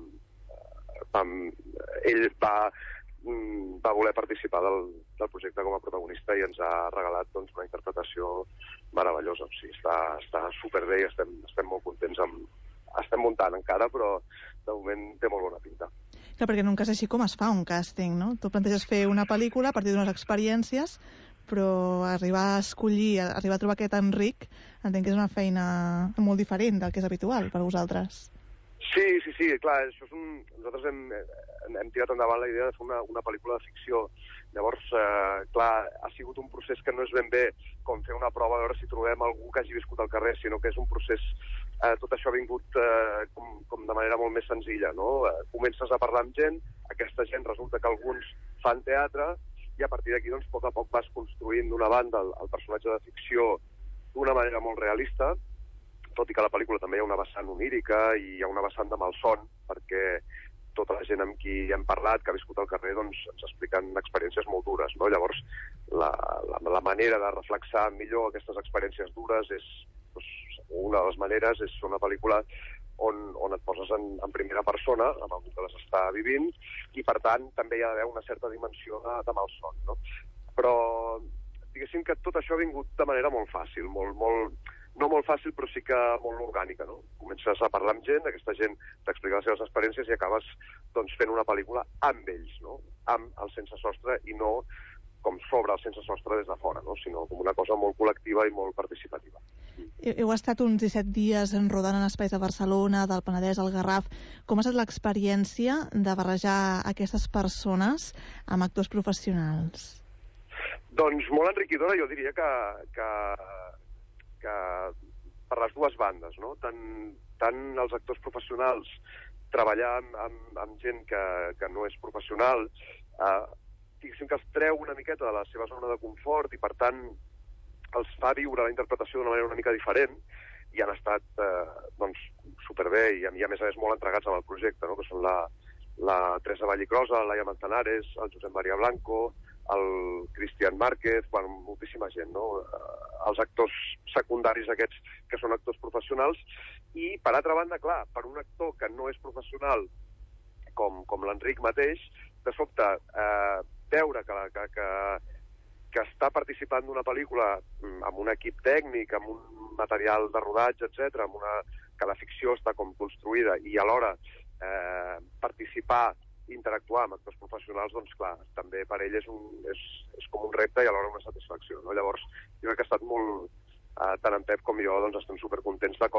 ell va voler participar del projecte com a protagonista i ens ha regalat doncs, una interpretació meravellosa. O sigui, està superbé i estem molt contents. Estem muntant encara, però de moment té molt bona pinta. Clar, perquè en un cas així com es fa un càsting, no? Tu planteges fer una pel·lícula a partir d'unes experiències, però arribar a escollir, arribar a trobar aquest Enric, entenc que és una feina molt diferent del que és habitual per vosaltres. Sí, clar, això és nosaltres hem tirat endavant la idea de fer una pel·lícula de ficció. Llavors, clar, ha sigut un procés que no és ben bé com fer una prova a veure si trobem algú que hagi viscut al carrer, sinó que és un procés, tot això ha vingut com de manera molt més senzilla, no? Comences a parlar amb gent, aquesta gent resulta que alguns fan teatre, i a partir d'aquí, doncs, a poc a poc vas construint d'una banda el personatge de ficció d'una manera molt realista, tot i que a la pel·lícula també hi ha una vessant onírica i hi ha una vessant de malson, perquè tota la gent amb qui hem parlat, que ha viscut al carrer, doncs ens expliquen experiències molt dures, no? Llavors, la manera de reflexar millor aquestes experiències dures és, doncs, una de les maneres és una pel·lícula on et poses en primera persona, amb algú que les està vivint, i per tant també hi ha d'haver una certa dimensió de malson, no? Però diguéssim que tot això ha vingut de manera molt fàcil, no molt fàcil, però sí que molt orgànica, no? Comences a parlar amb gent, aquesta gent t'explica les seves experiències i acabes doncs, fent una pel·lícula amb ells, no? Amb el sense sostre i no com sobre el sense sostre des de fora, no? Sinó com una cosa molt col·lectiva i molt participativa. Heu estat uns 17 dies rodant en espais de Barcelona, del Penedès, al Garraf. Com ha estat l'experiència de barrejar aquestes persones amb actors professionals? Doncs molt enriquidora, jo diria que per les dues bandes, no? Tant els actors professionals treballar amb gent que no és professional, diguéssim que els treu una miqueta de la seva zona de confort i per tant els fa viure la interpretació d'una manera una mica diferent, i han estat doncs, superbé i a més molt entregats amb el projecte, no? Que són la Teresa Vallicrosa, la Laia Manzanares, el Josep Maria Blanco, el Cristian Márquez, moltíssima gent, no? Els actors secundaris aquests que són actors professionals, i per altra banda, clar, per un actor que no és professional com l'Enric mateix, de sobte veure que està participant d'una pel·lícula amb un equip tècnic, amb un material de rodatge, etc., que la ficció està com construïda, i alhora participar, interactuar amb actors professionals, doncs clar, també per ell és com un repte i alhora una satisfacció, no? Llavors, jo crec que ha estat molt, tant en Pep com jo, doncs estem supercontents de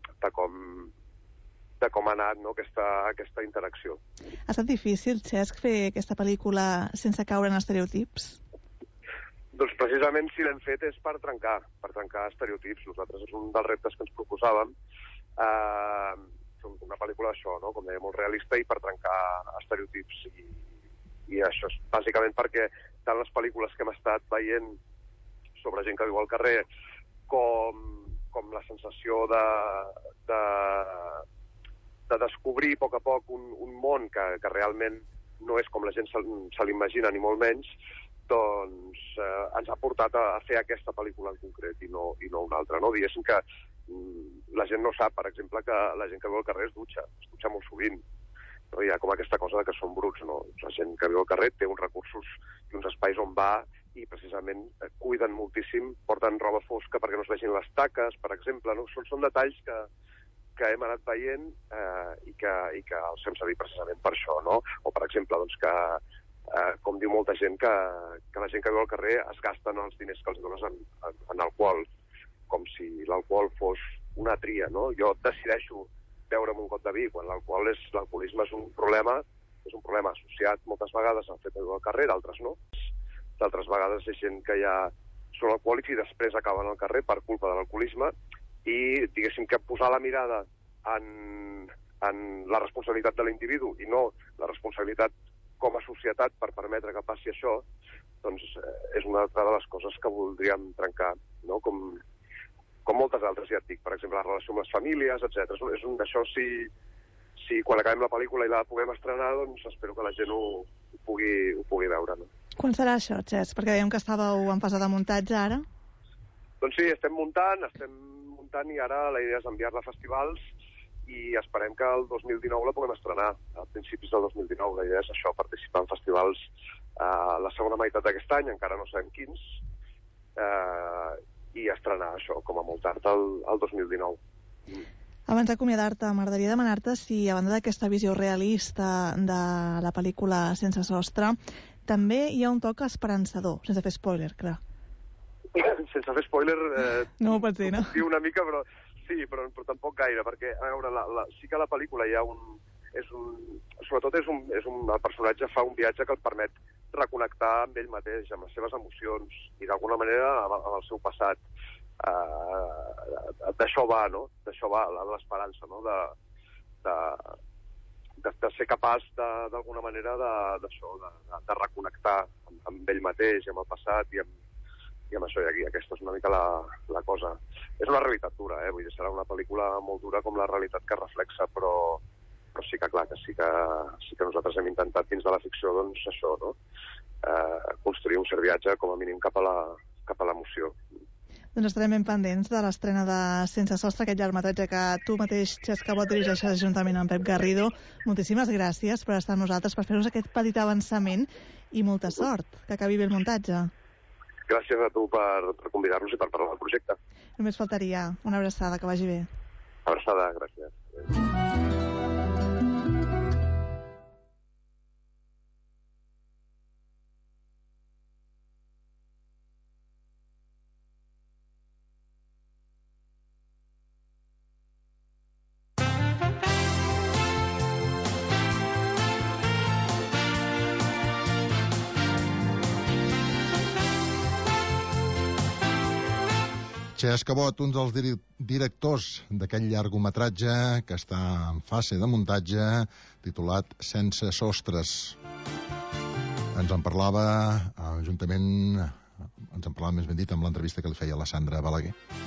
com ha anat, no? aquesta interacció. Ha estat difícil, Cesc, fer aquesta pel·lícula sense caure en estereotips? Doncs precisament si l'hem fet és per trencar estereotips. Nosaltres és un dels reptes que ens proposàvem. Una pel·lícula d'això, no? Com deia, molt realista i per trencar estereotips. I això és bàsicament perquè tant les pel·lícules que hem estat veient sobre gent que viu al carrer com la sensació de descobrir a poc un món que realment no és com la gent se l'imagina, ni molt menys, doncs ens ha portat a fer aquesta pel·lícula en concret i no una altra, no? Diguéssim que la gent no sap, per exemple, que la gent que viu al carrer es dutxa molt sovint. No? Hi ha com aquesta cosa que són bruts, no? La gent que viu al carrer té uns recursos i uns espais on va i precisament cuiden moltíssim, porten roba fosca perquè no es vegin les taques, per exemple, no? Són detalls que hem anat veient i que els fem servir precisament per això, no? O, per exemple, doncs que com diu molta gent, que la gent que viu al carrer es gasten els diners que els dones en alcohol, com si l'alcohol fos una tria, no? Jo decideixo beure'm un got de vi quan l'alcoholisme és un problema associat moltes vegades al fet de viure al carrer, d'altres no. D'altres vegades hi ha gent que ja són alcohòlics i després acaben al carrer per culpa de l'alcoholisme, i diguéssim que posar la mirada en la responsabilitat de l'individu i no la responsabilitat com a societat per permetre que passi això, doncs és una altra de les coses que voldríem trencar, no? Com com moltes altres, ja et dic, per exemple, la relació amb les famílies, etc. Això si quan acabem la pel·lícula i la puguem estrenar, doncs espero que la gent ho pugui veure. No? Quan serà això, Xesc? Perquè dèiem que estàveu en fase de muntatge ara. Doncs sí, estem muntant i ara la idea és enviar-la a festivals i esperem que el 2019 la puguem estrenar, a principis del 2019. La idea és això, participar en festivals la segona meitat d'aquest any, encara no sabem quins, i estrenar això com a molt tard el 2019. Abans d'acomiadar-te, m'agradaria demanar-te si, a banda d'aquesta visió realista de la pel·lícula Sense sostre, també hi ha un toc esperançador, sense fer spoiler, clar. Sense fer spoiler... No ho pots dir, no? Sí, una mica, però sí, però tampoc gaire, perquè, a veure, sí que a la pel·lícula hi ha sobretot el personatge fa un viatge que el permet reconnectar amb ell mateix, amb les seves emocions i d'alguna manera amb el seu passat. D'això va, no? D'això va l'esperança, no? De ser capaç d'alguna manera de reconnectar amb ell mateix i amb el passat i amb això, i aquesta és una mica la cosa. És una realitat dura, vull dir, serà una pel·lícula molt dura com la realitat que reflexa, però sí que clar, que sí que nosaltres hem intentat dins de la ficció, doncs això, no? Construir un cert viatge com a mínim cap a l'emoció. Doncs estarem ben pendents de l'estrena de Sense sostre, aquest llargmetratge que tu mateix, Xesc Cabot, dirigeixes juntament amb Pep Garrido. Moltíssimes gràcies per estar amb nosaltres, per fer-nos aquest petit avançament i molta sort, que acabi bé el muntatge. Gràcies a tu per convidar-nos i per parlar del projecte. Només faltaria. Una abraçada, que vagi bé. Abraçada, gràcies. Xesc Cabot, un dels directors d'aquell llargometratge que està en fase de muntatge, titulat Sense sostres. Ens en parlava més ben dit, amb l'entrevista que li feia la Sandra Balaguer.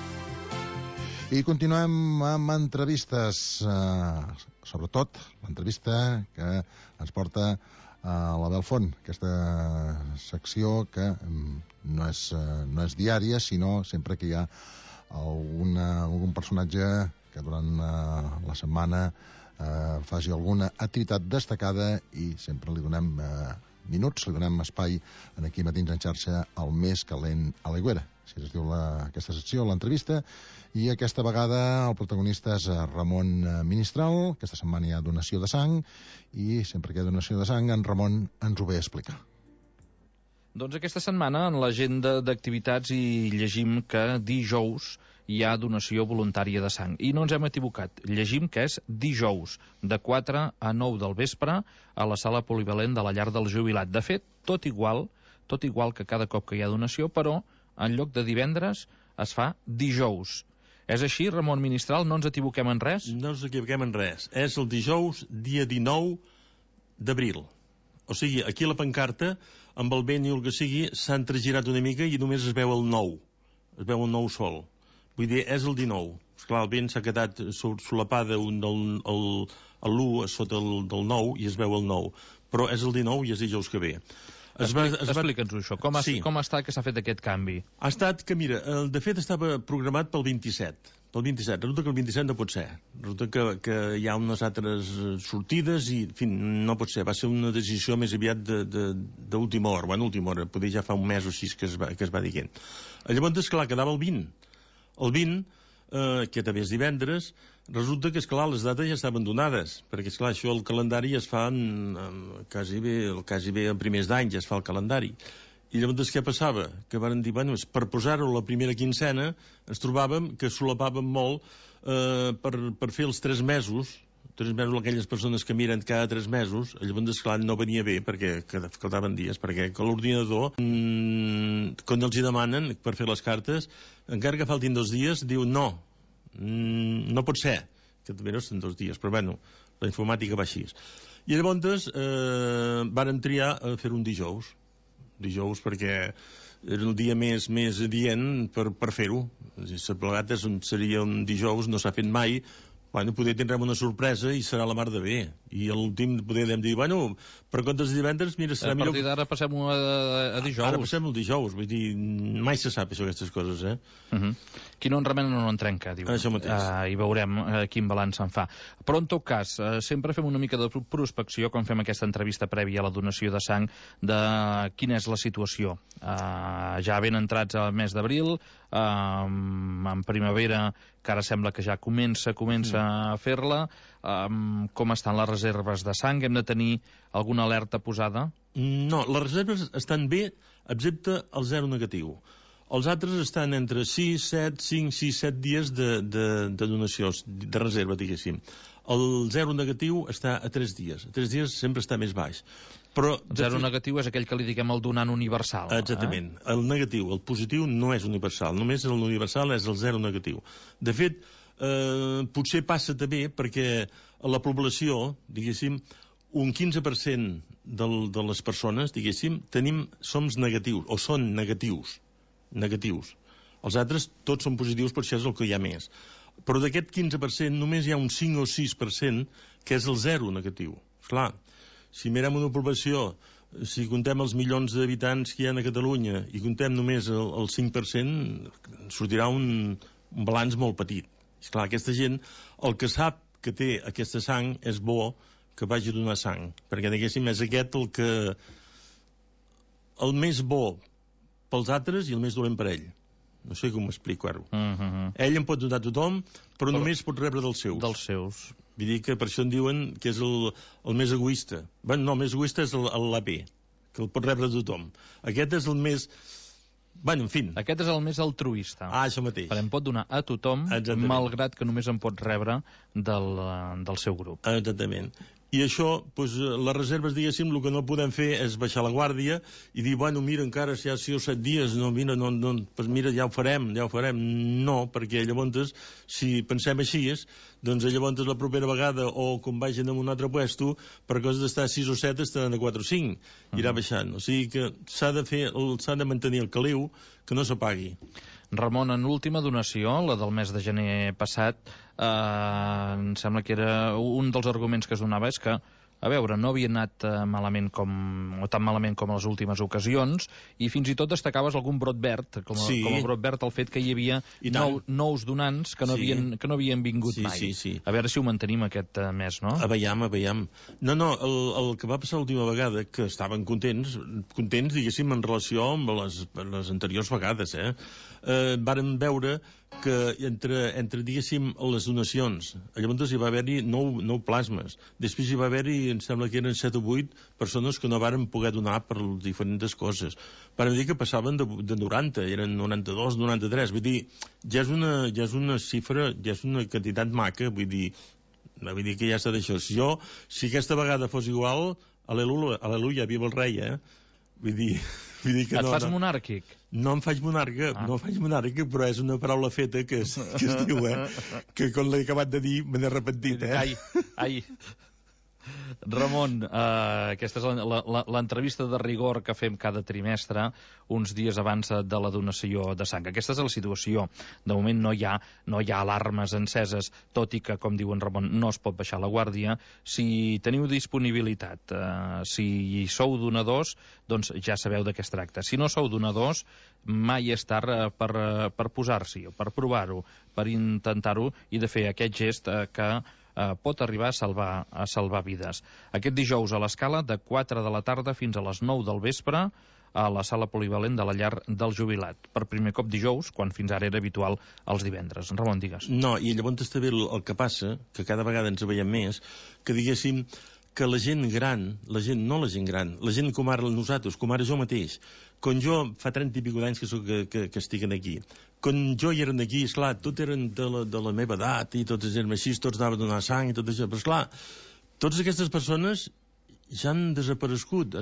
I continuem amb entrevistes, sobretot l'entrevista que ens porta a l'Abel Font, aquesta secció que no és diària, sinó sempre que hi ha algun personatge que durant la setmana faci alguna activitat destacada i sempre li donem minuts, li donem espai aquí matins en xarxa al més calent a l'Aigüera. Així es diu aquesta secció, l'entrevista, i aquesta vegada el protagonista és Ramon Ministral. Aquesta setmana hi ha donació de sang i sempre que hi ha donació de sang en Ramon ens ho ve a explicar. Doncs aquesta setmana en l'agenda d'activitats hi llegim que dijous hi ha donació voluntària de sang. I no ens hem equivocat. Llegim que és dijous, de 4 a 9 del vespre, a la sala polivalent de la Llar del Jubilat. De fet, tot igual que cada cop que hi ha donació, però en lloc de divendres es fa dijous. És així, Ramon Ministral? No ens equivoquem en res? No ens equivoquem en res. És el dijous, dia 19 d'abril. O sigui, aquí a la pancarta, amb el vent i el que sigui, s'ha entregirat una mica i només es veu el 9. Es veu el 9 sol. Vull dir, és el 19. Esclar, el vent s'ha quedat solapada l'1 sota del 9 i es veu el 9. Però és el 19 i és dijous que ve. Explica'ns-ho, això. Com ha estat que s'ha fet aquest canvi? Ha estat que, mira, de fet estava programat pel 27. Resulta que el 27 no pot ser. Resulta que hi ha unes altres sortides i, en fi, no pot ser. Va ser una decisió més aviat d'última hora. Bueno, última hora, poder ja fa un mes o així que es va dient. Llavors, esclar, quedava el 20. El 20, que també és divendres, resulta que, esclar, les dates ja estaven donades, perquè, esclar, això el calendari es fa quasi bé a primers d'any, ja es fa el calendari. I llavors què passava? Que van dir, bueno, per posar-ho la primera quincena, ens trobàvem que solapàvem molt per fer els 3 mesos, aquelles persones que miren cada 3 mesos, llavors, esclar, no venia bé, perquè faltaven dies, perquè l'ordinador, quan els hi demanen per fer les cartes, encara que faltin 2 dies, diu no pot ser, que també no són 2 dies, però bueno, la informàtica va així. I llavors varen triar a fer un dijous perquè era el dia més adient per fer-ho. S'ha plegat, seria un dijous, no s'ha fet mai. Bueno, poder tindrem una sorpresa i serà la mar de bé. I a l'últim podem dir, bueno, per comptes de divendres, mira, serà millor... A partir d'ara passem-ho a dijous. Ara passem el dijous, vull dir, mai se sap això, aquestes coses, Qui no en remena no en trenca, diu. Això mateix. I veurem quin balanç se'n fa. Però, en tot cas, sempre fem una mica de prospecció quan fem aquesta entrevista prèvia a la donació de sang de quina és la situació. Ja ben entrats al mes d'abril, en primavera, que ara sembla que ja comença a fer-la, com estan les reserves de sang? Hem de tenir alguna alerta posada? No, les reserves estan bé, excepte el 0 negatiu. Els altres estan entre 6, 7, 5, 6, 7 dies de donació, de reserva, diguéssim. El 0 negatiu està a 3 dies. A 3 dies sempre està més baix. Però, el 0 negatiu és aquell que li diguem el donant universal. Exactament. El negatiu, el positiu, no és universal. Només l'universal és el 0 negatiu. De fet, potser passa també perquè a la població, diguéssim, un 15% de les persones, diguéssim, som negatius, o són negatius. Els altres tots són positius, per això és el que hi ha més. Però d'aquest 15% només hi ha un 5 o 6% que és el 0 negatiu. Esclar, si mirem una població, si contem els milions d'habitants que hi ha a Catalunya i contem només el 5%, sortirà un balanç molt petit. Esclar, aquesta gent, el que sap que té aquesta sang, és bo que vagi a donar sang, perquè, diguéssim, és aquest el més bo pels altres i el més dolent per ell. No sé com m'explico ara. Ell en pot donar a tothom, però només pot rebre dels seus. Dels seus. Vull dir que per això en diuen que és el més egoista. Bé, no, el més egoista és l'AP, que el pot rebre tothom. Aquest és el més... Bueno, en fi. Aquest és el més altruista. Això mateix. Perquè en pot donar a tothom, malgrat que només en pot rebre del seu grup. Exactament. I això, doncs, les reserves, diguéssim, el que no podem fer és baixar la guàrdia i dir, bueno, mira, encara si ha 6 o 7 dies, mira, ja ho farem. No, perquè llavors, si pensem així, doncs llavors la propera vegada, o quan vagin a un altre puesto, per cosa d'estar a 6 o 7, estaran a 4 o 5. Irà baixant. O sigui que s'ha de mantenir el caliu, que no s'apagui. Ramon, en l'última donació, la del mes de gener passat, em sembla que era un dels arguments que es donava és que, a veure, no havia anat tan malament com a les últimes ocasions, i fins i tot destacaves algun brot verd, com a brot verd el fet que hi havia nous donants que no havien vingut mai. A veure si ho mantenim aquest mes, no? Veiem. No, el que va passar l'última vegada, que estaven contents, diguéssim, en relació amb les anteriors vegades, varen veure que entre diguéssim, les donacions, llavors hi va haver-hi 9 plasmes. Després hi va haver-hi, em sembla que eren 7 o 8 persones que no varen poder donar per diferents coses. Varen dir que passaven de 90, eren 92, 93. Vull dir, ja és una xifra, ja és una quantitat maca, vull dir que ja està d'això. Si aquesta vegada fos igual, aleluia, viva el rei, Vull dir que no... Et fas monàrquic? No em faig monàrquic, però és una paraula feta que es diu, que quan l'he acabat de dir me n'he repentit, Ai. Ramon, aquesta és l'entrevista de rigor que fem cada trimestre, uns dies abans de la donació de sang. Aquesta és la situació. De moment no hi ha alarmes enceses, tot i que, com diu en Ramon, no es pot baixar la guàrdia. Si teniu disponibilitat, si sou donadors, doncs ja sabeu de què es tracta. Si no sou donadors, mai és tard per posar-s'hi, per provar-ho, per intentar-ho i de fer aquest gest que pot arribar a salvar vides. Aquest dijous a l'Escala, de 4 de la tarda fins a les 9 del vespre, a la sala polivalent de la llar del jubilat. Per primer cop dijous, quan fins ara era habitual els divendres. Ramon, digues. No, i llavors també el que passa, que cada vegada ens veiem més, que diguéssim que la gent gran, la gent com ara nosaltres, com ara jo mateix, quan jo fa 30 i pico d'anys que estic aquí, quan jo hi eren aquí, esclar, tots eren de la meva edat i tots eren així, tots anaven a donar sang i tot això, però esclar, totes aquestes persones ja han desaparegut,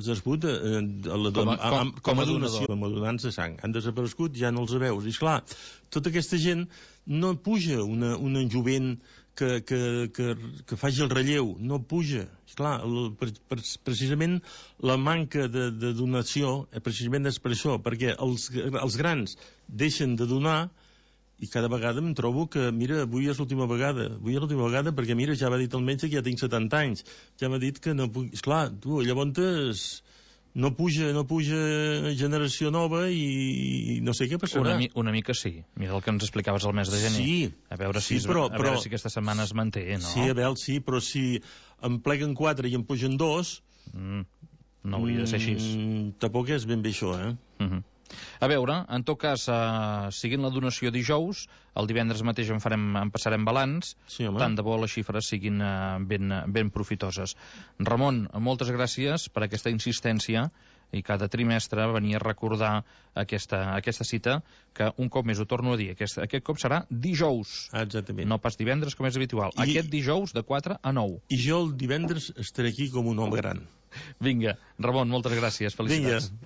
com a donació, com a donants de sang, han desaparegut, ja no els veus, i esclar, tota aquesta gent no puja una jovent que faci el relleu, no puja. Esclar, precisament la manca de donació precisament és per això, perquè els grans deixen de donar i cada vegada em trobo que, mira, avui és l'última vegada perquè, mira, ja va dit el metge que ja tinc 70 anys, ja m'ha dit que no puc... Esclar, tu, llavors no puja generació nova i no sé què passarà. Una mica sí. Mira el que ens explicaves el mes de gener. Sí. A veure si aquesta setmana es manté, no? Sí, a veure, sí, però si em pleguen 4 i em pugen 2... no hauria de ser així. Tampoc és ben bé això, A veure, en tot cas, seguint la donació dijous, el divendres mateix en passarem balanç, tant de bo les xifres siguin ben profitoses. Ramon, moltes gràcies per aquesta insistència i cada trimestre venir a recordar aquesta cita, que un cop més ho torno a dir, aquest cop serà dijous. Exactament. No pas divendres, com és habitual. Aquest dijous de 4 a 9. I jo el divendres estaré aquí com un home gran. Vinga, Ramon, moltes gràcies. Felicitats. Vinga.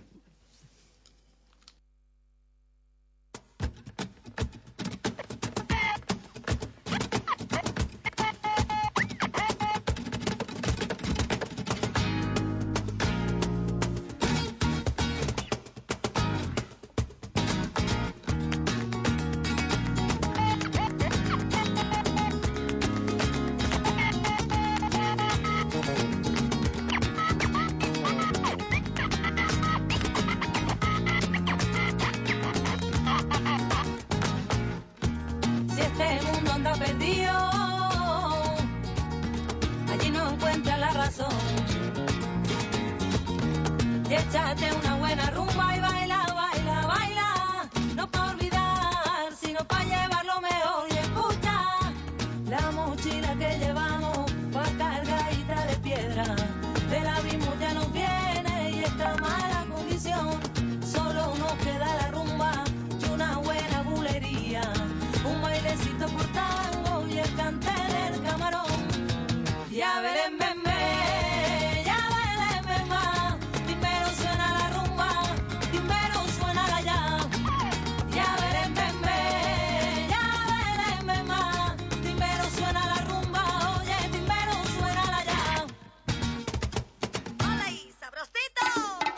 Allí no encuentras la razón. Y échate una